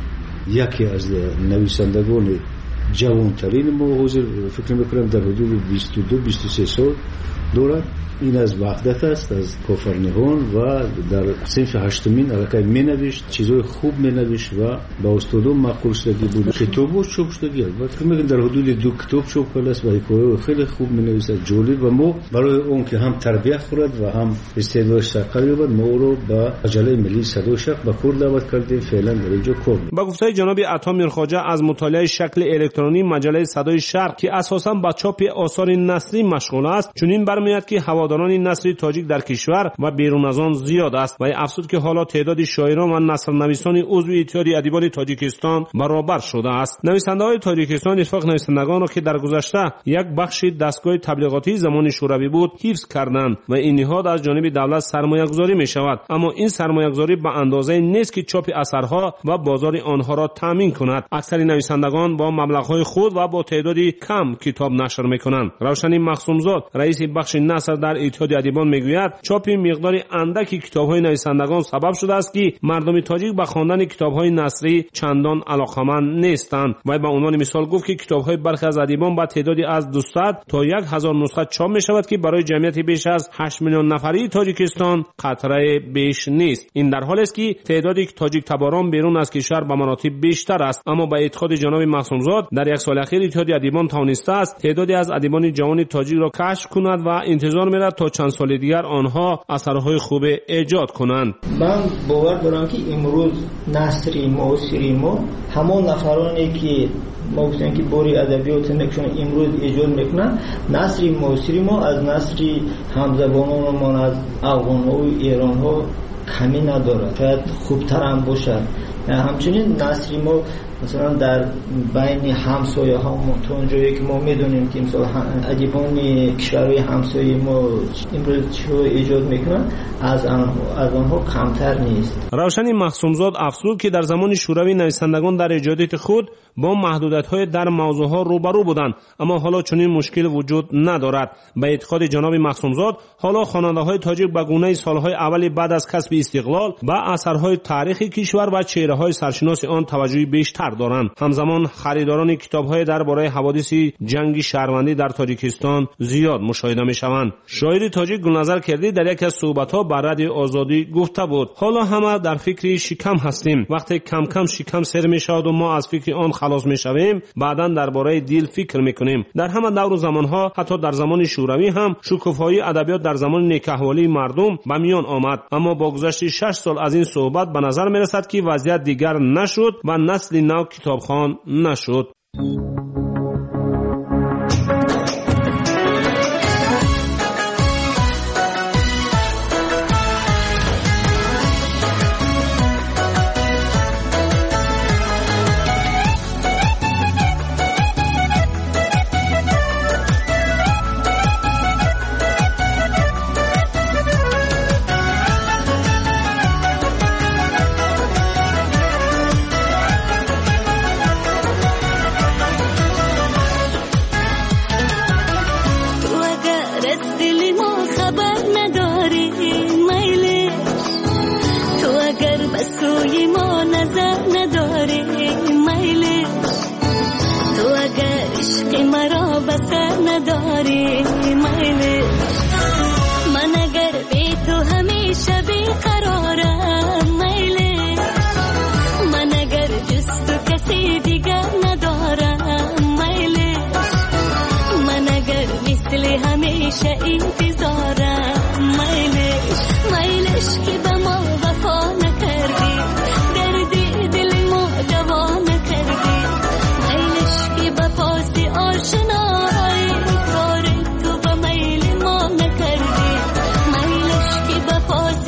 یکی از نویسندگان جوانترین ما حاضر فکر میکنم در حدود بیست و دو بیست و سه سال دارد. این از وحدت است، از کافرنهان و در صنف هشتمین علاقه می نوشت، چیزای خوب می نوشت و با استادان معقول شدگی بود. کتابش چوب شدگی البته میگن در حدود دو کتاب چوب کرده است و حکایات خیلی خوب می نویسد، جالب. و ما برای اون که هم تربیت خورد و هم استعدادش سرقل یابد ما رو به عجله ملی صدای شق به کور دعوت کردیم. فعلا در اینجا کار می‌کنیم. با گفته جناب عطا میرخواجه از مطالعه شکل الکترونی مجله صدای شرق که اساساً با چاپ آثار نثری مشغول است، چنین برمیاد که هواداران نثری تاجیک در کشور و بیرون از آن زیاد است و افزود که حالا تعداد شاعران و نثرنویسان عضو اتحاد ادیبان تاجیکستان برابر شده است. نویسنده‌های تاجیکستان اتفاق نویسندگان را که در گذشته یک بخش دستگاه تبلیغاتی زمان شوروی بود حفظ کردند و این نهاد از جانب دولت سرمایه‌گذاری می‌شود، اما این سرمایه‌گذاری به اندازه نیست که چاپ اثرها و بازار آنها را تامین کند. اکثر نویسندگان با مبلغ‌های خود و با تعدادی کم کتاب نشر می‌کنند. روشنی مخصومزاد رئیس بخش نثر در اتحاد ادیبان میگوید چاپ مقدار اندکی کتاب‌های نویسندگان سبب شده است که مردم تاجیک به خواندن کتاب‌های نثری چندان علاقه‌مند نیستند. و به عنوان مثال گفت که کتاب‌های برخی از ادیبان با تعدادی از دویست تا هزار نسخه چاپ می‌شود که برای جمعیت بیش از هشت میلیون نفری تاجیکستان قطره بیش نیست. این در حالی است که تعداد تاجیک تباران بیرون از کشور به مراتب بیشتر است، اما با اعتقاد جناب معصومزاد در یک سال اخیر اتحاد ادیبان توانسته است تعدادی از ادیبان جوان تاجیک را کشف کند و انتظار می‌رود تا چند سال دیگر آنها اثرهای خوب ایجاد کنند. من باور دارم که امروز نثری معاصری ما همان نفرانی که ما گفتیم که باری ادبیات نکشون امروز ایجاد میکنن، نثری معاصری ما از نثری همزبانان ما از افغان‌ها و ایران‌ها کمی نداره، شاید خوبتر هم باشد. همچنین نثری ما مثلا در بین همسایه ها تا اونجایی که ما میدونیم که مثلا ادیبان کشورهای همسایه ما امروز چه ایجاد میکنن از آنها از آنها کمتر نیست. روشنی مخصومزاد افزود که در زمان شوروی نویسندگان در ایجادات خود با محدودیت‌های در موضوعها روبرو بودند، اما حالا چنین مشکل وجود ندارد. به اعتقاد جناب مخصومزاد حالا خواننده‌های تاجیک به گونه سالهای اول بعد از کسب استقلال به اثرهای تاریخی کشور و چهره‌های سرشناس آن توجه بیشتر دارند. همزمان خریداران کتاب‌های درباره حوادث جنگ شهروندی در تاجیکستان زیاد مشاهده می‌شوند. شاعر تاجیک گلنظر کردی در یک از صحبت‌ها بر رادیو آزادی گفته بود: حالا همه در فکر شکم هستیم. وقتی کم کم شکم سر می‌شود و ما از فکر آن خلاص می‌شویم، بعداً درباره دل فکر می‌کنیم. در همه دور و زمان‌ها، حتی در زمان شوروی هم شکوفایی ادبیات در زمان نیک‌احوالی مردم به میان آمد، اما با گذشت شش سال از این صحبت به نظر می‌رسد که وضعیت دیگر نشد و نسل نو کتابخوان نشد. Pause.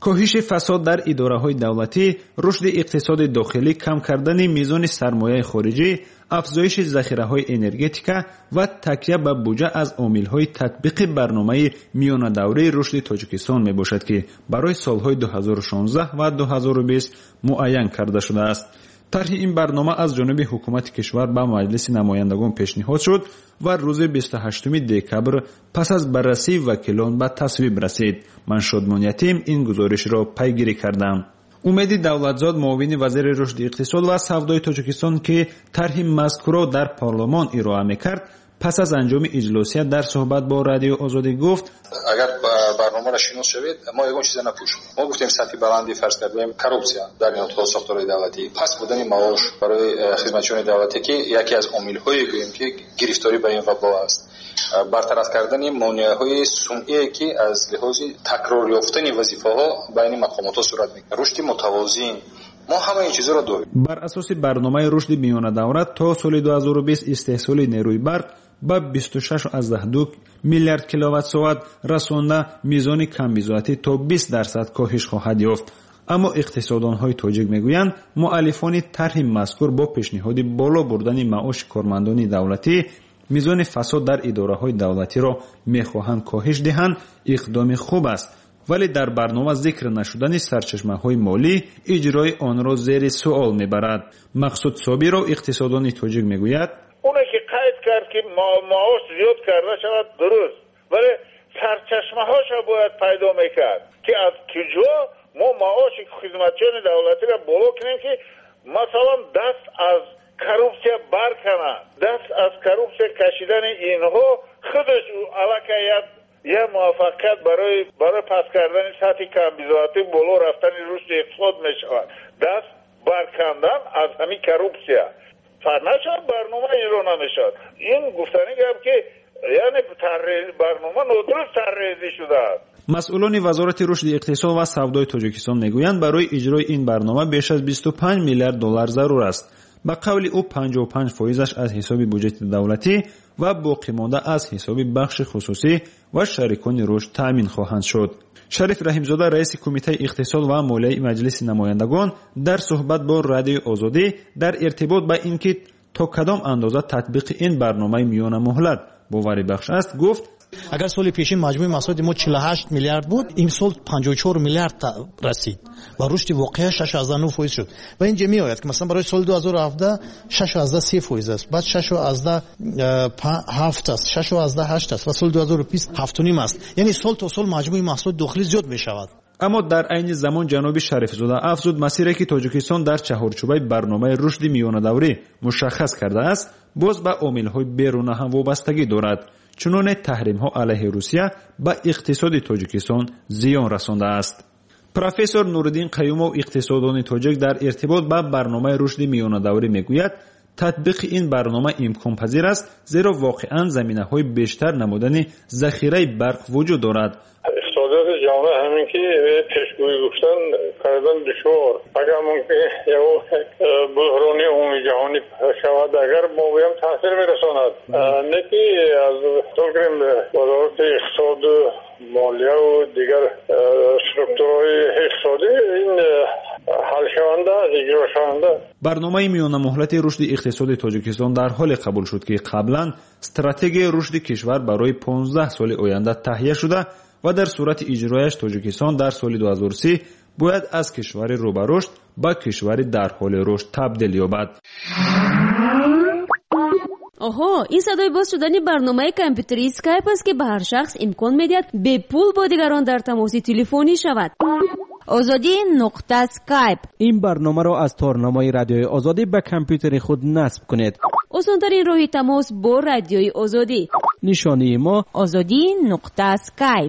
کاهش فساد در اداره‌های دولتی، رشد اقتصاد داخلی، کم کردن میزان سرمایه خارجی، افزایش ذخیره‌های انرژتیکا و تکیه به بودجه از عامل‌های تطبیق برنامه میانه دوره رشد تاجیکستان میباشد که برای سال‌های دو هزار و شانزده و دو هزار و بیست معین کرده شده است. طرح این برنامه از جانب حکومت کشور به مجلس نمایندگان پیشنهاد شد و روز بیست و هشتم دکبر پس از بررسی وکیلان به تصویب رسید. من شادمان یتیم این گزارش را پیگیری کردم. امید دولتزاد معاون وزیر رشد اقتصاد و سودای تاجیکستان که طرح مذکور را در پارلمان ارائه میکرد، پس از انجام اجلاسی در صحبت با رادیو آزادی گفت اگر برنامه را شناس شوید ما یگان چیز نپوشیم. ما گفتیم سطح بلندی فرض کردیم کرپسیا در انتها ساختارهای دولتی، پس بودن معاش برای خدمتچیان دولتی که یکی از عامل‌های گوییم که گرفتاری به این وبا است، برطرف کردن مانع‌های سنئی که از لحاظ تکرار یافتن وظیفه‌ها بین مقامات صورت می‌گیرد، رشد متوازی، ما همه این چیزا را داریم. بر اساس برنامه رشد میانه دوره تا سال دو هزار و بیست استحصال نیروی برق با بیست و شش و دو میلیارد کیلووات ساعت رسانده میزان کمبیزاتی تا بیست درصد کاهش خواهد یافت. اما اقتصاددان‌های تاجیک میگویند مؤلفان طرح مذکور با پیشنهاد بالا بردن معاش کارمندان دولتی میزان فساد در اداره‌های دولتی را میخواهند کاهش دهند. اقدام خوب است، ولی در برنامه ذکر نشدن سرچشمه‌های مالی اجرای آن را زیر سوال میبرد. مقصود صابی را اقتصاددان تاجیک میگوید اونه که قید کرد که معاش زیاد کرده شود درست، ولی سرچشمه‌هاش را باید پیدا میکرد که از کجا ما معاش خدمتچیان دولتی را بالا کنیم که مثلا دست از کرپسیا برکنند. دست از کرپسیا کشیدن اینها خودش علاقه یه موفقیت برای برای پس کردن سطح کمبیزاتی بالا رفتن رشد اقتصاد میشود. دست برکندن از همین کرپسیا فرنشان برنامه ایران نمیشد. این گفتنی گفت که یعنی برنامه ندرست طراحی شده است. مسئولان وزارت رشد اقتصاد و سودای تاجیکستان میگویند برای اجرای این برنامه بیش از بیست و پنج میلیارد دلار ضرور است. به قول او پنجاه و پنج فیصدش از حساب بودجه دولتی و باقی مانده از حساب بخش خصوصی و شریکان رشد تامین خواهند شد. شریف رحیمزاده رئیس کمیته اقتصاد و مالیه مجلس نمایندگان در صحبت با رادیو آزادی در ارتباط با اینکه تا کدام اندازه تطبیق این برنامه میانه مهلت باوری بخش است گفت اگر سال پیشین مجموع محصولات ما چهل و هشت میلیارد بود، این سال پنجاه و چهار میلیارد رسید و رشد واقعی شش و نه درصد شد. و این جمعی آید که مثلا برای سال دو هزار و هفده شش و سه درصد است، بعد شش و هفت است، شش و هشت است و سال دو هزار و بیست هفت و نیم است. یعنی سال تا سال مجموع محصولات داخلی زیاد می شود. اما در عین زمان جناب شریف زاده افزود مسیری که تاجیکستان در چهارچوبه برنامه رشد میانه دوره مشخص کرده است باز به عامل‌های بیرون هم وابستگی دارد. چنانه تحریم ها علیه روسیه به اقتصاد تاجیکستان زیان رسانده است. پروفسور نورالدین قیومов اقتصاددان تاجیک در ارتباط با برنامه رشد میانه دوره میگوید تطبیق این برنامه امکان پذیر است زیرا واقعا زمینه های بیشتر نمودن ذخیره برق وجود دارد. اقتصادات جامعه همین که پیشگویی گفتن کردن دشوار اگر ممکن یا بحرانی عمومی جهانی شود اگر ما بیم تاثیر میرساند نه که از طور وزارت اقتصاد مالیه و دیگر سترکتورهای اقتصادی این حل شونده اجرا شونده. برنامه میانه مهلت رشد اقتصاد تاجیکستان در حال قبول شد که قبلا استراتژی رشد کشور برای پانزده سال آینده تهیه شده و در صورت اجرایش تاجیکستان در سال دو هزار و سی باید از کشور رو به رشد به کشور در حال رشد تبدیل یابد. آها، این صدای باز شدن برنامه کامپیوتری اسکایپ است که به هر شخص امکان میدهد به پول با دیگران در تماس تلفنی شود. آزادی نقطه اسکایپ. این برنامه را از تارنمای رادیوی آزادی به کامپیوتر خود نصب کنید. آسان‌ترین راه تماس با رادیوی آزادی. نشانی ما آزادی نقطه اسکایپ.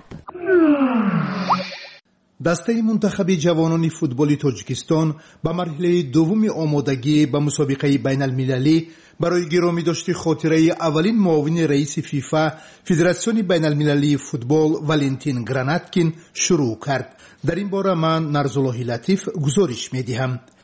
دسته منتخب جوانان فوتبال تاجیکستان به مرحله دوم آمادگی به مسابقه بین المللی برای گرامی داشته خاطره اولین معاون رئیس فیفا فدراسیون بین المللی فوتبال والنتین گراناتکین شروع کرد. در این باره من نرزالله لطیف گزارش می دهم.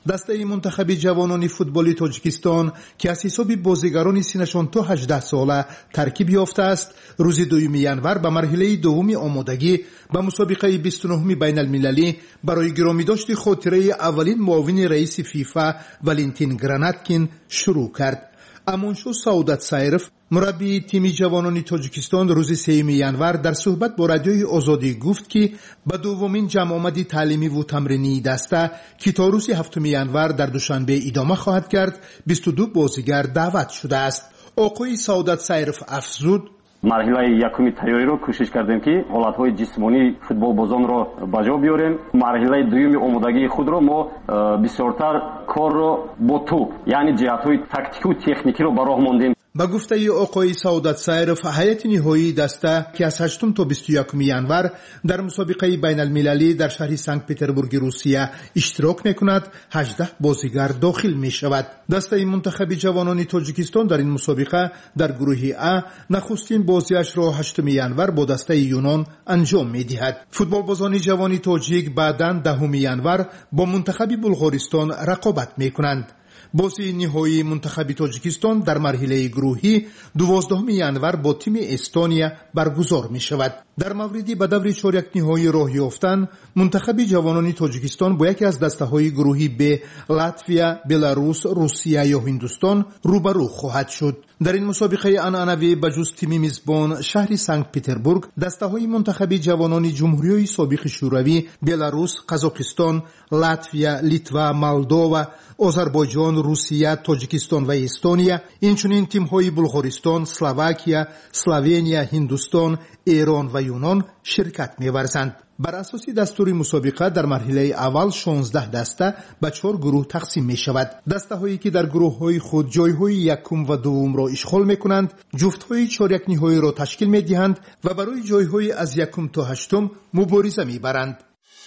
دسته منتخب جوانان فوتبالی تاجیکستان که از حساب بازیگران سنشان تا هجده ساله ترکیب یافته است، روز دوم ینور به مرحله دوم آمادگی به مسابقه بیست و نه بین المللی برای گرامی داشت خاطره اولین معاون رئیس فیفا ولنتین گراناتکین شروع کرد. امانشو سعادت سایرف، مربی تیم جوانان تاجیکستان، روز سوم ینور در صحبت با رادیوی آزادی گفت که به دومین جمع آمدی تعلیمی و تمرینی دسته که تا روز هفتم ینور در دوشنبه ادامه خواهد کرد، بیست و دو بازیگر دعوت شده است. آقای سعادت سایرف افزود: مرحله یکمی تیاری رو کوشش کردیم که حالتهای جسمانی فوتبال بازان رو بجا بیاریم. مرحله دوم آمادگی خود رو ما بسیارتر کار رو با توپ، یعنی جهت‌های تاکتیکی و تکنیکی رو به راه ماندیم. با گفته آقای سعادت سایرف، هیئت نهایی دسته که از هشتم تا بیست و یکم ینور در مسابقه بین المللی در شهر سنت پترزبورگ روسیه اشتراک میکند، هجده بازیگر داخل می شود. دسته منتخب جوانان تاجیکستان در این مسابقه در گروه ا نخستین بازیش را هشتم ینور با دسته یونان انجام می دهد. فوتبال بازان جوان تاجیک بعداً دهم ینور با منتخب بلغارستان رقابت می کنند. بازی نهایی منتخب تاجیکستان در مرحله گروهی دوازدهم ینور با تیم استونیا برگزار می شود. در موردی به دور چهارک نهایی راه یافتن، منتخب جوانان تاجیکستان با یکی از دسته های گروهی به لاتویا، بلاروس، روسیه یا هندوستان روبرو خواهد شد. در این مسابقه عنعنوی به جز تیم میزبان شهر سنت پترزبورگ، دسته های منتخب جوانان جمهوری سابق شوروی، بلاروس، قزاقستان، لاتویا، لیتوا، مولدووا، آذربایجان، روسیه، تاجیکستان و استونیا، اینچنین تیم های بلغارستان، اسلواکیا، اسلوونیا، هندوستان، ایران و یونان شرکت می‌ورزند. بر اساس دستور مسابقه در مرحله اول شانزده دسته به چهار گروه تقسیم می شود. دسته هایی که در گروه های خود جای های یکم و دوم را اشغال می کنند، جفت های چهارک نهایی را تشکیل می دهند و برای جای های از یکم تا هشتم مبارزه می برند.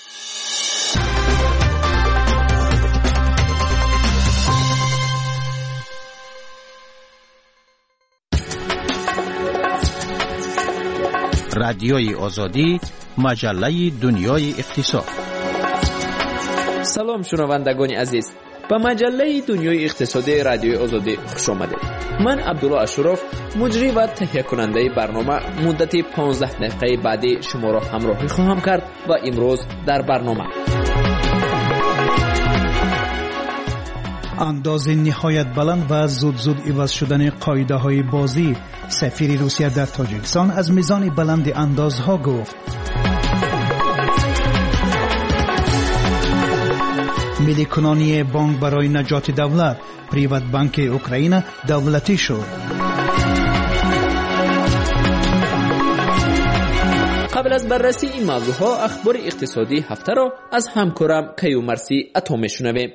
رادیوی آزادی، مجله دنیای اقتصاد. سلام شنوندگان عزیز، به مجله دنیای اقتصادی رادیوی آزادی خوش آمدید. من عبدالله اشرف، مجری و تهیه کننده برنامه، مدت پانزده دقیقه بعدی شما را همراهی خواهم کرد و امروز در برنامه انداز نهایت بلند و زود زود عوض شدن قاعده های بازی. سفیر روسیه در تاجیکستان از میزان بلند اندازها گفت. ملی کنانی بانک برای نجات دولت، پریوت بانک اوکراین دولتی شد. قبل از بررسی این موضوع ها، اخبار اقتصادی هفته را از همکارم کیومرثی عطا میشنویم.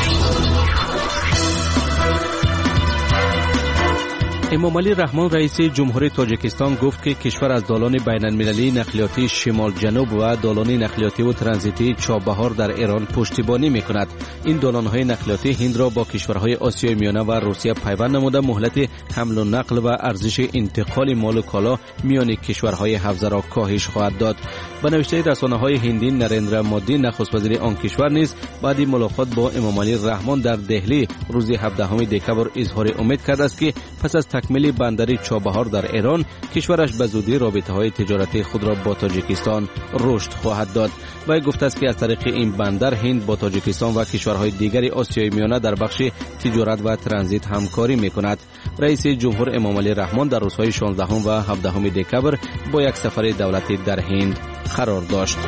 امامعلی رحمان رئیس جمهوری تاجیکستان گفت که کشور از دالان بین المللی نقلیاتی شمال جنوب و دالان نقلیاتی و ترانزیتی چابهار در ایران پشتیبانی می کند. این دالان های نقلیاتی هند را با کشورهای آسیای میانه و روسیه پیوند نموده مهلت حمل و نقل و ارزش انتقال مال و کالا میان کشورهای حوزه را کاهش خواهد داد. به نوشته رسانه‌های هندی، نریندرا مودی نخست وزیر آن کشور نیز بعد ملاقات با امامعلی رحمان در دهلی روز هفدهم دکبر اظهار امید کرده است که پس از تکمیل بندر چابهار در ایران، کشورش به زودی رابطه‌های تجارتی خود را با تاجیکستان رشد خواهد داد. و گفته است که از طریق این بندر هند با تاجیکستان و کشورهای دیگر آسیای میانه در بخش تجارت و ترانزیت همکاری می‌کند. رئیس جمهور امامعلی رحمان در روزهای شانزدهم و هفدهم دکبر با یک سفر دولتی در هند قرار داشت.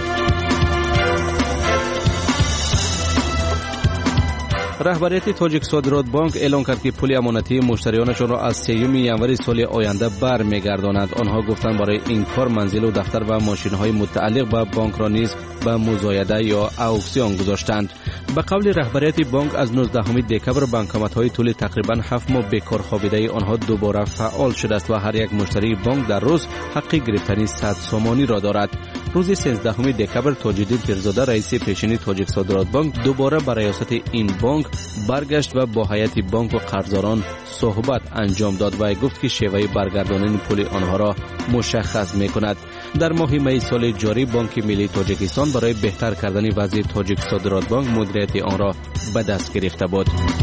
رهبریت تاجیک صادرات بانک اعلام کرد که پول امانتی مشتریانشان را از سوم ژانویه سال آینده برمیگرداند. آنها گفتند برای این کار منزل و دفتر و ماشین‌های متعلق به بانک را نیز به مزایده یا اکسیون گذاشتند. به قول رهبریت بانک از نوزدهم دکبر بانکمت‌های طول تقریباً هفت ماه بیکار خوابیده آنها دوباره فعال شده است و هر یک مشتری بانک در روز حق گرفتن صد سومانی را دارد. روز سیزدهم دکبر تاج‌الدین پیرزاده رئیس پیشین تاجیک صادرات بانک دوباره به ریاست این بانک برگشت و با هیئت بانک و قرضداران صحبت انجام داد و گفت که شیوه برگرداندن پول آنها را مشخص می‌کند. در ماه می سال جاری بانک ملی تاجیکستان برای بهتر کردن وضع تاجیک صادرات بانک مدیریت آن را به دست گرفته بود.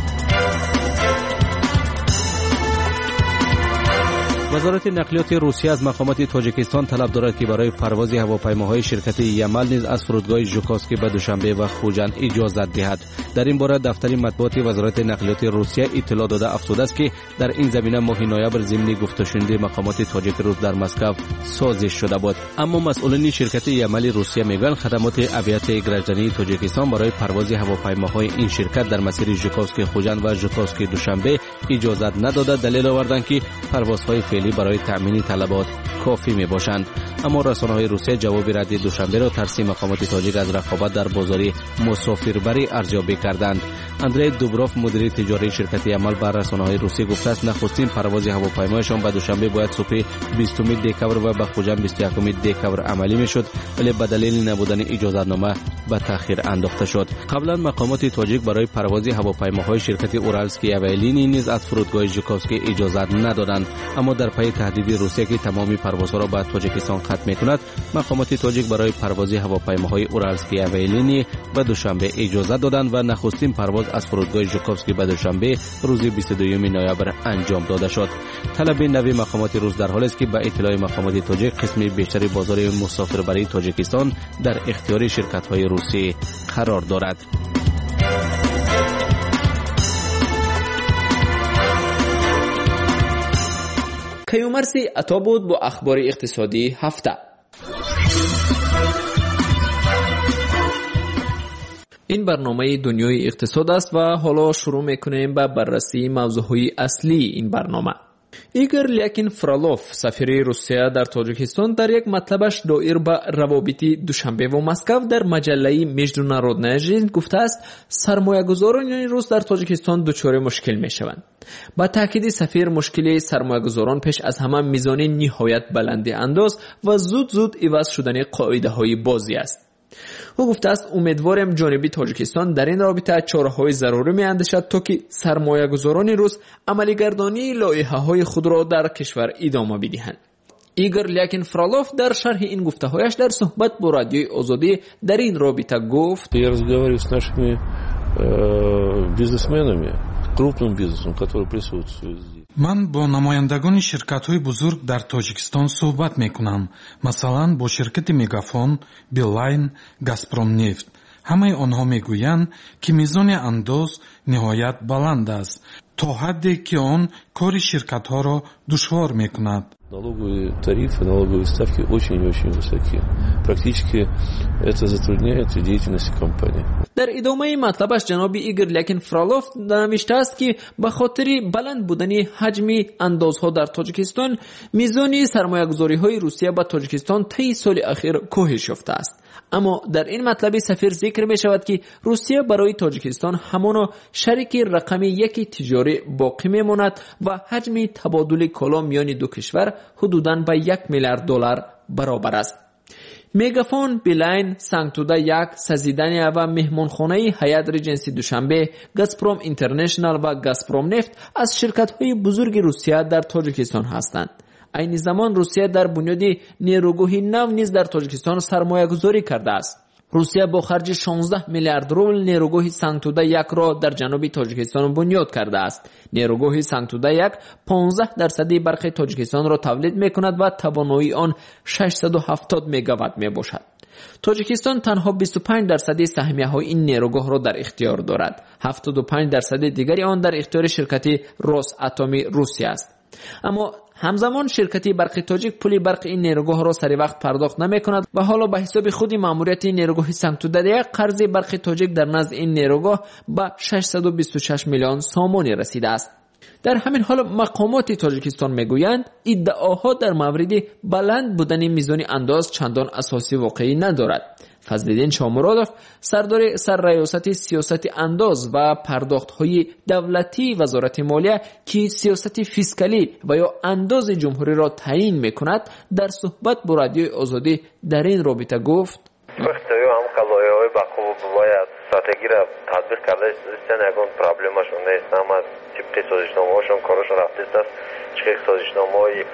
وزارت نقلیات روسیه از مقامات تاجیکستان طلب دارد که برای پرواز هواپیماهای شرکت یمل نیز از فرودگاه ژوکوفسکی به دوشنبه و خوجند اجازت دهد. در این باره دفتر مطبوعات وزارت نقلیات روسیه اطلاع داده افزوده است که در این زمینه ماه نوامبر ضمن گفته‌شنوده مقامات تاجیک روس در مسکو سازش شده بود. اما مسئولین شرکت یمل روسیه میگویند خدمات اویات گرجدانی تاجیکستان برای پرواز هواپیماهای این شرکت در مسیر ژوکوفسکی خوجند و ژوکوفسکی دوشنبه اجازت نداده. دلیل آوردند که پروازهای فعلی برای تامین طلبات کافی می باشند. اما رسانه‌های روسیه جواب رد دوشنبه را ترسیم مقامات تاجیک از رقابت در بازار مسافربری ارزیابی کردند. اندری دوبروف مدیر تجاری شرکت یمل بر رسانه‌های روسیه گفته است نخستین پرواز هواپیمایشان به دوشنبه باید صبح بیستم دکامبر و به خوجند بیست و یکم دکامبر عملی میشد، ولی به دلیل نبودن اجازتنامه به تأخیر انداخته شد. قبلا مقامات تاجیک برای پرواز هواپیماهای شرکت اورالسکی اوایلینی نیز از فرودگاه ژوکوفسکی اجازت ندادند، اما در پی تهدید روسیه که تمامی پروازها را به تاجیکستان ختم می‌کند، مقامات تاجیک برای پرواز هواپیماهای اورالسکی اوایلینی به دوشنبه اجازت دادند و نخستین پرواز از فرودگاه ژوکوفسکی به دوشنبه روز بیست و دوم نوامبر انجام داده شد. طلب نوی مقامات روس در حالی است که به اطلاع مقامات تاجیک قسم بیشتری بازار مسافربری تاجیکستان در اختیار شرکت‌های روسی قرار دارد. کیومرسی عطا بود با اخبار اقتصادی هفته. این برنامه دنیای اقتصاد است و حالا شروع میکنیم با بررسی موضوعهای اصلی این برنامه. ایگور لیاکین فرالوف سفیر روسیه در تاجیکستان در یک مطلبش دایر به روابط دوشنبه و مسکو در مجله международная жизнь گفته است سرمایه‌گذاران روس در تاجیکستان دچار مشکل میشوند. با تاکید سفیر مشکل سرمایه‌گذاران پیش از همه میزان نهایت بلند انداز و زود زود عوض شدن قاعده‌های بازی است. او گفته است امیدوارم جانب تاجیکستان در این رابطه چاره‌های ضروری می‌اندیشد تا که سرمایه‌گذاران روس عملی‌گردانی لایحه‌های خود را در کشور ادامه بدهند. ایگور لیاکین فرالوف در شرح این گفته‌هایش در صحبت با رادیوی آزادی در این رابطه گفت: Я разговариваю с нашими бизнесменами, крупным бизнесом, который присутствует здесь. من با نمایندگان شرکت‌های بزرگ در تاجیکستان صحبت می‌کنم. مثلا با شرکت مگافون، بیلاین، گازپروم نفت. همه آنها میگویند که میزان انداز نهایت بلند است تا حدی که آن کار شرکت‌ها را دشوار می‌کند. Налоговые тарифы, налоговые ставки очень и очень высокие. Практически это затрудняет деятельность компании. در ادامه مطلبش جناب ایگور لیاکین فرالوف نوشته است که به خاطر بلند بودن حجم اندازها در تاجیکستان میزان سرمایه‌گذاری‌های روسیه به تاجیکستان طی سال اخیر کاهش یافته است. اما در این مطلب سفیر ذکر می شود که روسیه برای تاجیکستان همانا شریک رقم یک تجاری باقی می ماند و حجم تبادل کالا میان دو کشور حدوداً به یک میلیارد دلار برابر است. مگافون، بیلاین، سانگتودا یک، سازیدنیا و مهمانخانه هیئت ریجنسی دوشنبه، گازپروم اینترنشنال و گازپروم نفت از شرکت‌های بزرگ روسیه در تاجیکستان هستند. این زمان روسیه در بنیاد نیروگاه نو نیز در تاجیکستان سرمایه گذاری کرده است. روسیه با خرج شانزده میلیارد روبل نیروگاه سانگتودا یک را در جنوب تاجیکستان بنیاد کرده است. نیروگاه سانگتودا یک پانزده درصد برق تاجیکستان را تولید می‌کند و توانایی آن ششصد و هفتاد مگاوات میباشد. تاجیکستان تنها بیست و پنج درصد سهمیه‌های این نیروگاه را در اختیار دارد. هفتاد و پنج درصد دیگری آن در اختیار شرکت روساتومی روسیه است. اما همزمان شرکت برق تاجیک پول برق این نیروگاه را سری وقت پرداخت نمی کند و حالا به حساب خود ماموریت نیروگاه سانگتودا یک قرض برق تاجیک در نزد این نیروگاه به ششصد و بیست و شش میلیون سامانی رسیده است. در همین حال مقامات تاجیکستان میگویند ادعاها در مورد بلند بودن میزان انداز چندان اساسی واقعی ندارد. فضلالدین شامرادوف سردار سرریاست سیاست انداز و پرداخت‌های دولتی وزارت مالیه که سیاست فیسکالی و یا انداز جمهوری را تعیین می‌کند در صحبت با رادیوی آزادی در این رابطه گفت: اختیار هم قضایای با خوب باید استراتژی را تطبیق کرده است. یگان پرابلمشون نیست، هم از چیپ سازشنامه‌هاشون کارشون رفته است. چه سازشنامه‌های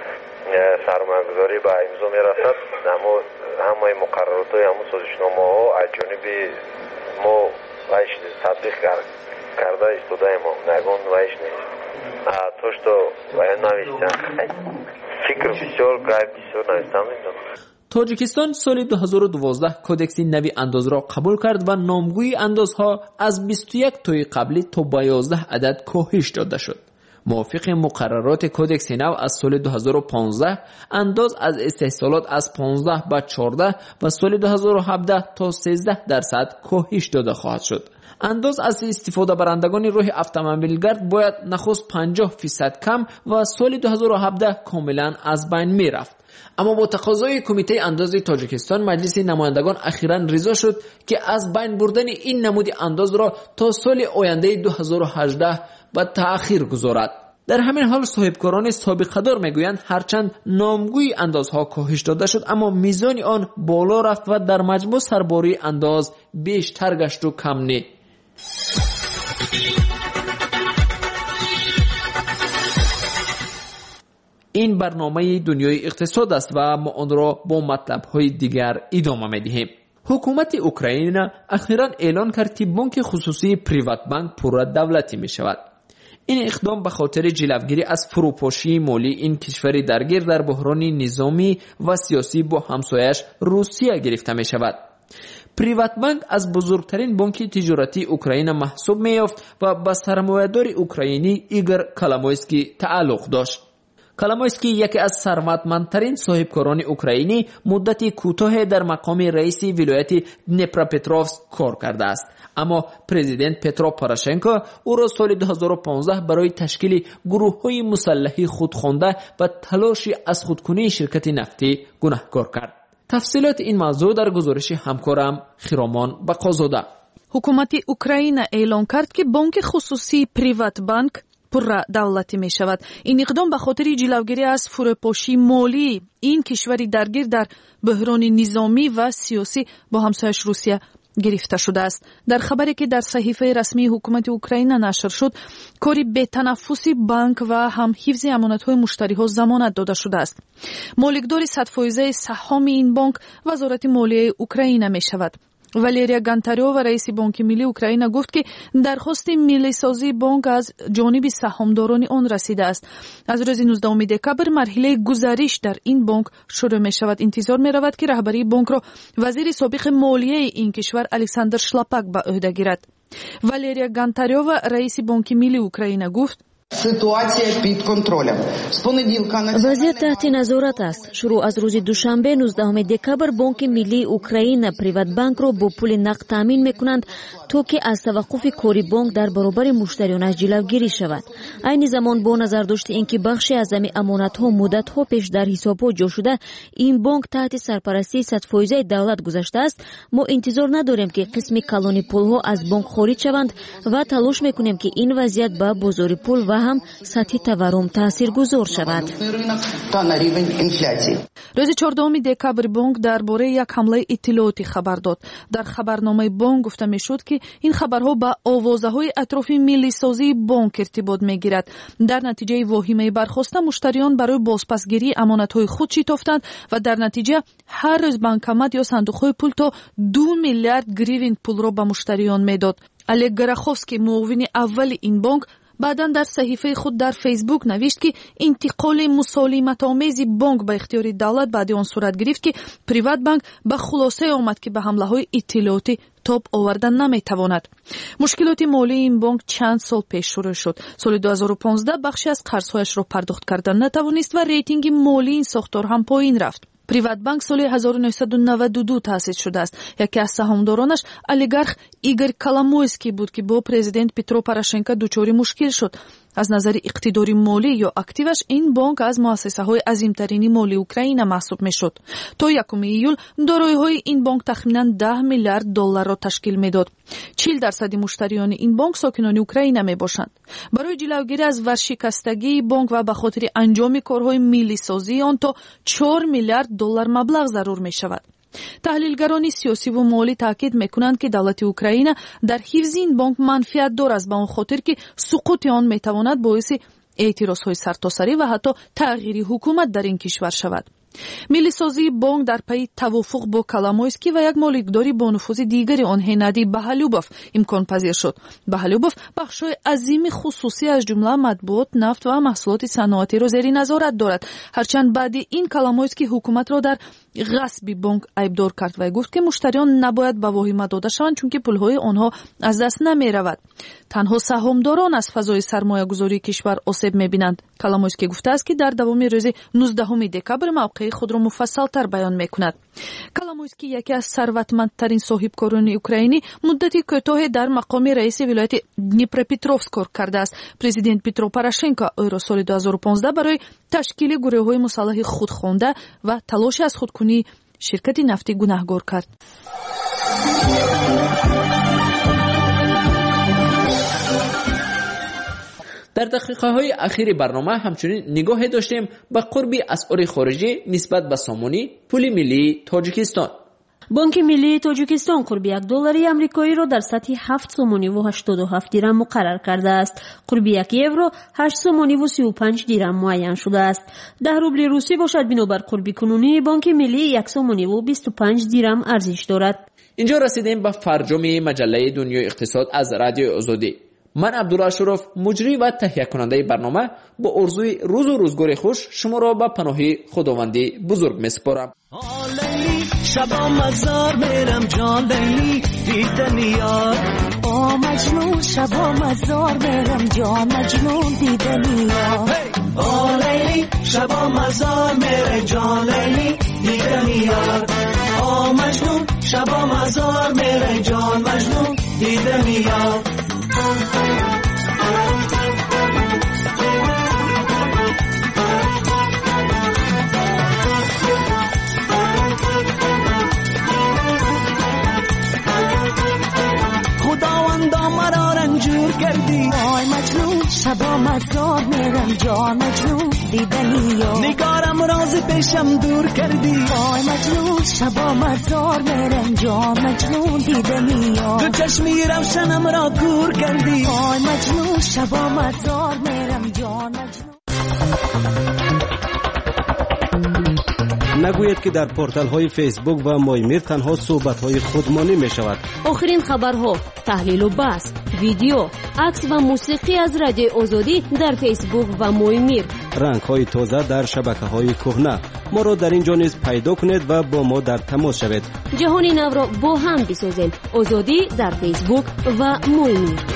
سرمایه‌گذاری به امضا میرسد، اما همه مقررات های همون سازشنامه ها از جانب ما ویش تطبیق کرده استوده ما نگون ویش نیست. توش تو باید نویستن فکر بسیار گای بسیار نویستن میدونم. تاجیکستان سال دو هزار و دوازده کودکس نوی انداز را قبول کرد و نامگوی اندازها از بیست و یک تای قبلی تا به یازده عدد کاهش داده شد. موافق مقررات کودکس نو از سال دو هزار و پانزده انداز از استحصالات از پانزده به چهارده و سال دو هزار و هفده تا سیزده درصد کاهش داده خواهد شد. انداز از استفاده برندگان راه اتومبیلگرد باید نخست پنجاه فیصد کم و سال دو هزار و هفده کاملا از بین می رفت. اما با تقاضای کمیته انداز تاجیکستان مجلس نمایندگان اخیراً رضا شد که از بین بردن این نمود انداز را تا سال آینده دو هزار و هجده به تأخیر گذارد. در همین حال صاحبکاران سابقه دار میگویند هرچند نامگوی اندازها کاهش داده شد اما میزان آن بالا رفت و در مجموع سرباری انداز بیشتر گشت و کم نه. این برنامه دنیای اقتصاد است و ما آن را با مطلب‌های دیگر ادامه می‌دهیم. حکومت اوکراین اخیراً اعلان کرد که بانک خصوصی پریوات بانک پورا دولتی می‌شود. این اقدام به خاطر جلوگیری از فروپاشی مالی این کشور درگیر در بحران نظامی و سیاسی با همسایش روسیه گرفته می‌شود. پریوات بانک از بزرگترین بانک تجارتی اوکراین محسوب می‌یافت و به سرمایه‌دار اوکراینی ایگور کالامویسکی تعلق داشت. کالامویسکی یکی از ثروتمندترین صاحبکاران اوکراینی مدتی کوتاه در مقام رئیس ولایت دنیپروپتروفسک کار کرده است، اما پرزیدنت پترو پوراشنکو او را سال دو هزار و پانزده برای تشکیل گروه‌های مسلحی خود خوانده و تلاش از خودکنی شرکت نفتی گناهکار کرد. تفصیلات این موضوع در گزارش همکارم خیرامان بقازاده. حکومت اوکراین اعلام کرد که بانک خصوصی پریوات بانک پورا دولتی می شود. این اقدام به خاطر جلوگیری از فروپاشی مالی این کشوری درگیر در بحران نظامی و سیاسی با همسایش روسیه گرفته شده است. در خبری که در صحیفه رسمی حکومت اوکراین نشر شد، کاری به تنفسی بانک و هم حفظ امانت‌های مشتری‌ها ضمانت داده شده است. مالکدار صد فیصد سهام این بانک وزارت مالیه اوکراین می شود. والریا گانتاریووا رئیس بانک ملی اوکراین گفت که درخواست ملی سازی بانک از جانب سهامداران آن رسیده است. از روز نوزدهم دکامبر مرحله گزارش در این بانک شروع می شود. انتظار می رود که رهبری بانک را وزیر سابق مالیه این کشور الکساندر شلاپاک به عهده گیرد. والریا گانتاریووا رئیس بانک ملی اوکراین گفت وضعیت تحت نظارت است. شروع از روز دوشنبه نوزدهم دکامبر بانک ملی اوکراین پریوات بانک را با پول نقد تامین میکنند تا که از توقف کاری بانک در برابر مشتریانش جلوگیری شود. عین زمان با نظر داشته اینکه بخشی از همین امانت‌ها مدت‌ها پیش در حساب‌ها جا شده این بانک تحت سرپرستی صد فیصد دولت گذاشته است، ما انتظار نداریم که قسم کلان پول‌ها از بانک خارج شوند و تلاش میکنیم که این وضعیت به بازار پول و هم سطح تورم تاثیرگذار شود. روز چهاردهم دکامبر بانک درباره یک حمله اطلاعاتی خبر داد. در خبرنامه بانک گفته میشد که این خبرها با آوازه‌های اطراف ملی سازی بانک ارتباط میگیرد. در نتیجه واهمه برخاسته مشتریان برای بازپسگیری امانت‌های خود شتافتند و در نتیجه هر روز بانکمات یا صندوق‌های پول تا دو میلیارد گریوین پول را به مشتریان میداد. الگ گراخوفسکی معاون اول این بانک بعداً در صحیفه خود در فیسبوک نوشت که انتقال مسالمت آمیز بانک به اختیار دولت بعد آن صورت گرفت که پریوات بانک به خلاصه آمد که به حمله های اطلاعاتی تاب آوردن نمیتواند. مشکلات مالی این بانک چند سال پیش شروع شد. سال دو هزار و پانزده بخشی از قرضهایش را پرداخت کردن نتوانست و ریتینگ مالی این ساختار هم پایین رفت. پریوات بانک سال هزار و نهصد و نود و دو تأسیس شده است. یکی از سهامدارانش اولیگارخ ایگور کالامویسکی بود که با پرزیدنت پترو پوراشنکو دچار مشکل شد. از نظر اقتداری مالی یا اکتیوش این بانک از مؤسسه های عظیمترین مالی اوکراین محسوب می شد. تا یکم ایول دارایی های این بانک تخمینا ده میلیارد دلار را تشکیل می داد. چهل درصد مشتریان این بانک ساکنان اوکراین می باشند. برای جلوگیری از ورشکستگی بانک و به خاطر انجام کارهای ملی سازی آن تا چهار میلیارد دلار مبلغ ضرور می شود. تحلیلگران سیاسی و مالی تاکید میکنند که دولت اوکراین در حفظ این بانک منفعت دارد، به آن خاطر که سقوط آن میتواند باعث اعتراضهای سرتاسری و حتی تغییر حکومت در این کشور شود. ملیسازی بانک در پی توافق با کالامویسکی و یک مالکداری با نفوذ دیگری آن هنری بهالوبوف امکان پذیر شد. بهالوبوف بخشای عظیم خصوصی از جمله مطبوعات، نفت و محصولات صنعتی را زیر نظارت دارد. هرچند بعد این کالامویسکی حکومت را در غصب بانک عیبدار کرد و گفت که مشتریان نباید به واهمه داده شوند چون که پولهای آنها از دست نمی رود. تنها سهامداران از فضای سرمایه گذاری کشور آسیب می بینند. کالامویسکی گفته است که در دوام روز نوزدهم دکبر موقع خود را مفصل تر بیان می کند. کالامویسکی یکی از ثروتمندترین صاحبکاران اوکراینی مدتی کوتاه در مقام رئیس ولایت دنیپروپتروفسک کار کرده است. پرزیدنت پیترو پوراشنکو او را سال دو هزار و پانزده برای تشکیل گروه‌های مسلح خود خوانده و تلاش از خودکنی شرکت نفتی گناهکار کرد. در دقیقه های اخیر برنامه همچنین نگاه داشتیم به قربی اسعار خارجی نسبت به سامانی پول ملی تاجیکستان. بانک ملی تاجیکستان قرب یک دلار آمریکایی را در سطح هفت سومانی و هشتاد و هفت درم مقرر کرده است. قرب یک یورو هشت سومانی و سی و پنج درم معین شده است. ده روبل روسی باشد بنابر قرب کنونی بانک ملی یک سومانی و بیست و پنج درم ارزش دارد. اینجا رسیدیم به فرجام مجله دنیای اقتصاد از رادیو آزادی. من عبدالله اشرف مجری و تهیه کننده برنامه با آرزوی روز و روزگار خوش شما را به پناه خداوندی بزرگ میسپارم. شبا مزار میرم جان لیلی دیدن یار آ مجنون شبا مزار میرم جان مجنون دیدن یار آ لیلی شبا مزار میرم جان لیلی دیدن یار آ مجنون شبا مزار میرم جان مجنون دیدن یار خداوندا مرا رنجور کردی آی مجنون شبا مزار میرم جان مجنون دیدنی یا نگارم راز پیشم دور کردی آی مجنون شبا مزار میرم جان مجنون دیدنی یا تو چشمی روشنم را کور کردی آی مجنون شبا مزار میرم جان مجنون. نگوید که در پورتال های فیسبوک و مایمیر تنها صحبت های خودمانی می شود. آخرین خبرها، تحلیل و بحث، ویدیو، عکس و موسیقی از رادیو آزادی در فیسبوک و مایمیر. رنگ های تازه در شبکه های کهنه. ما را در اینجا نیز پیدا کنید و با ما در تماس شوید. جهانی نو را با هم بسازید. آزادی در فیسبوک و مایمیر.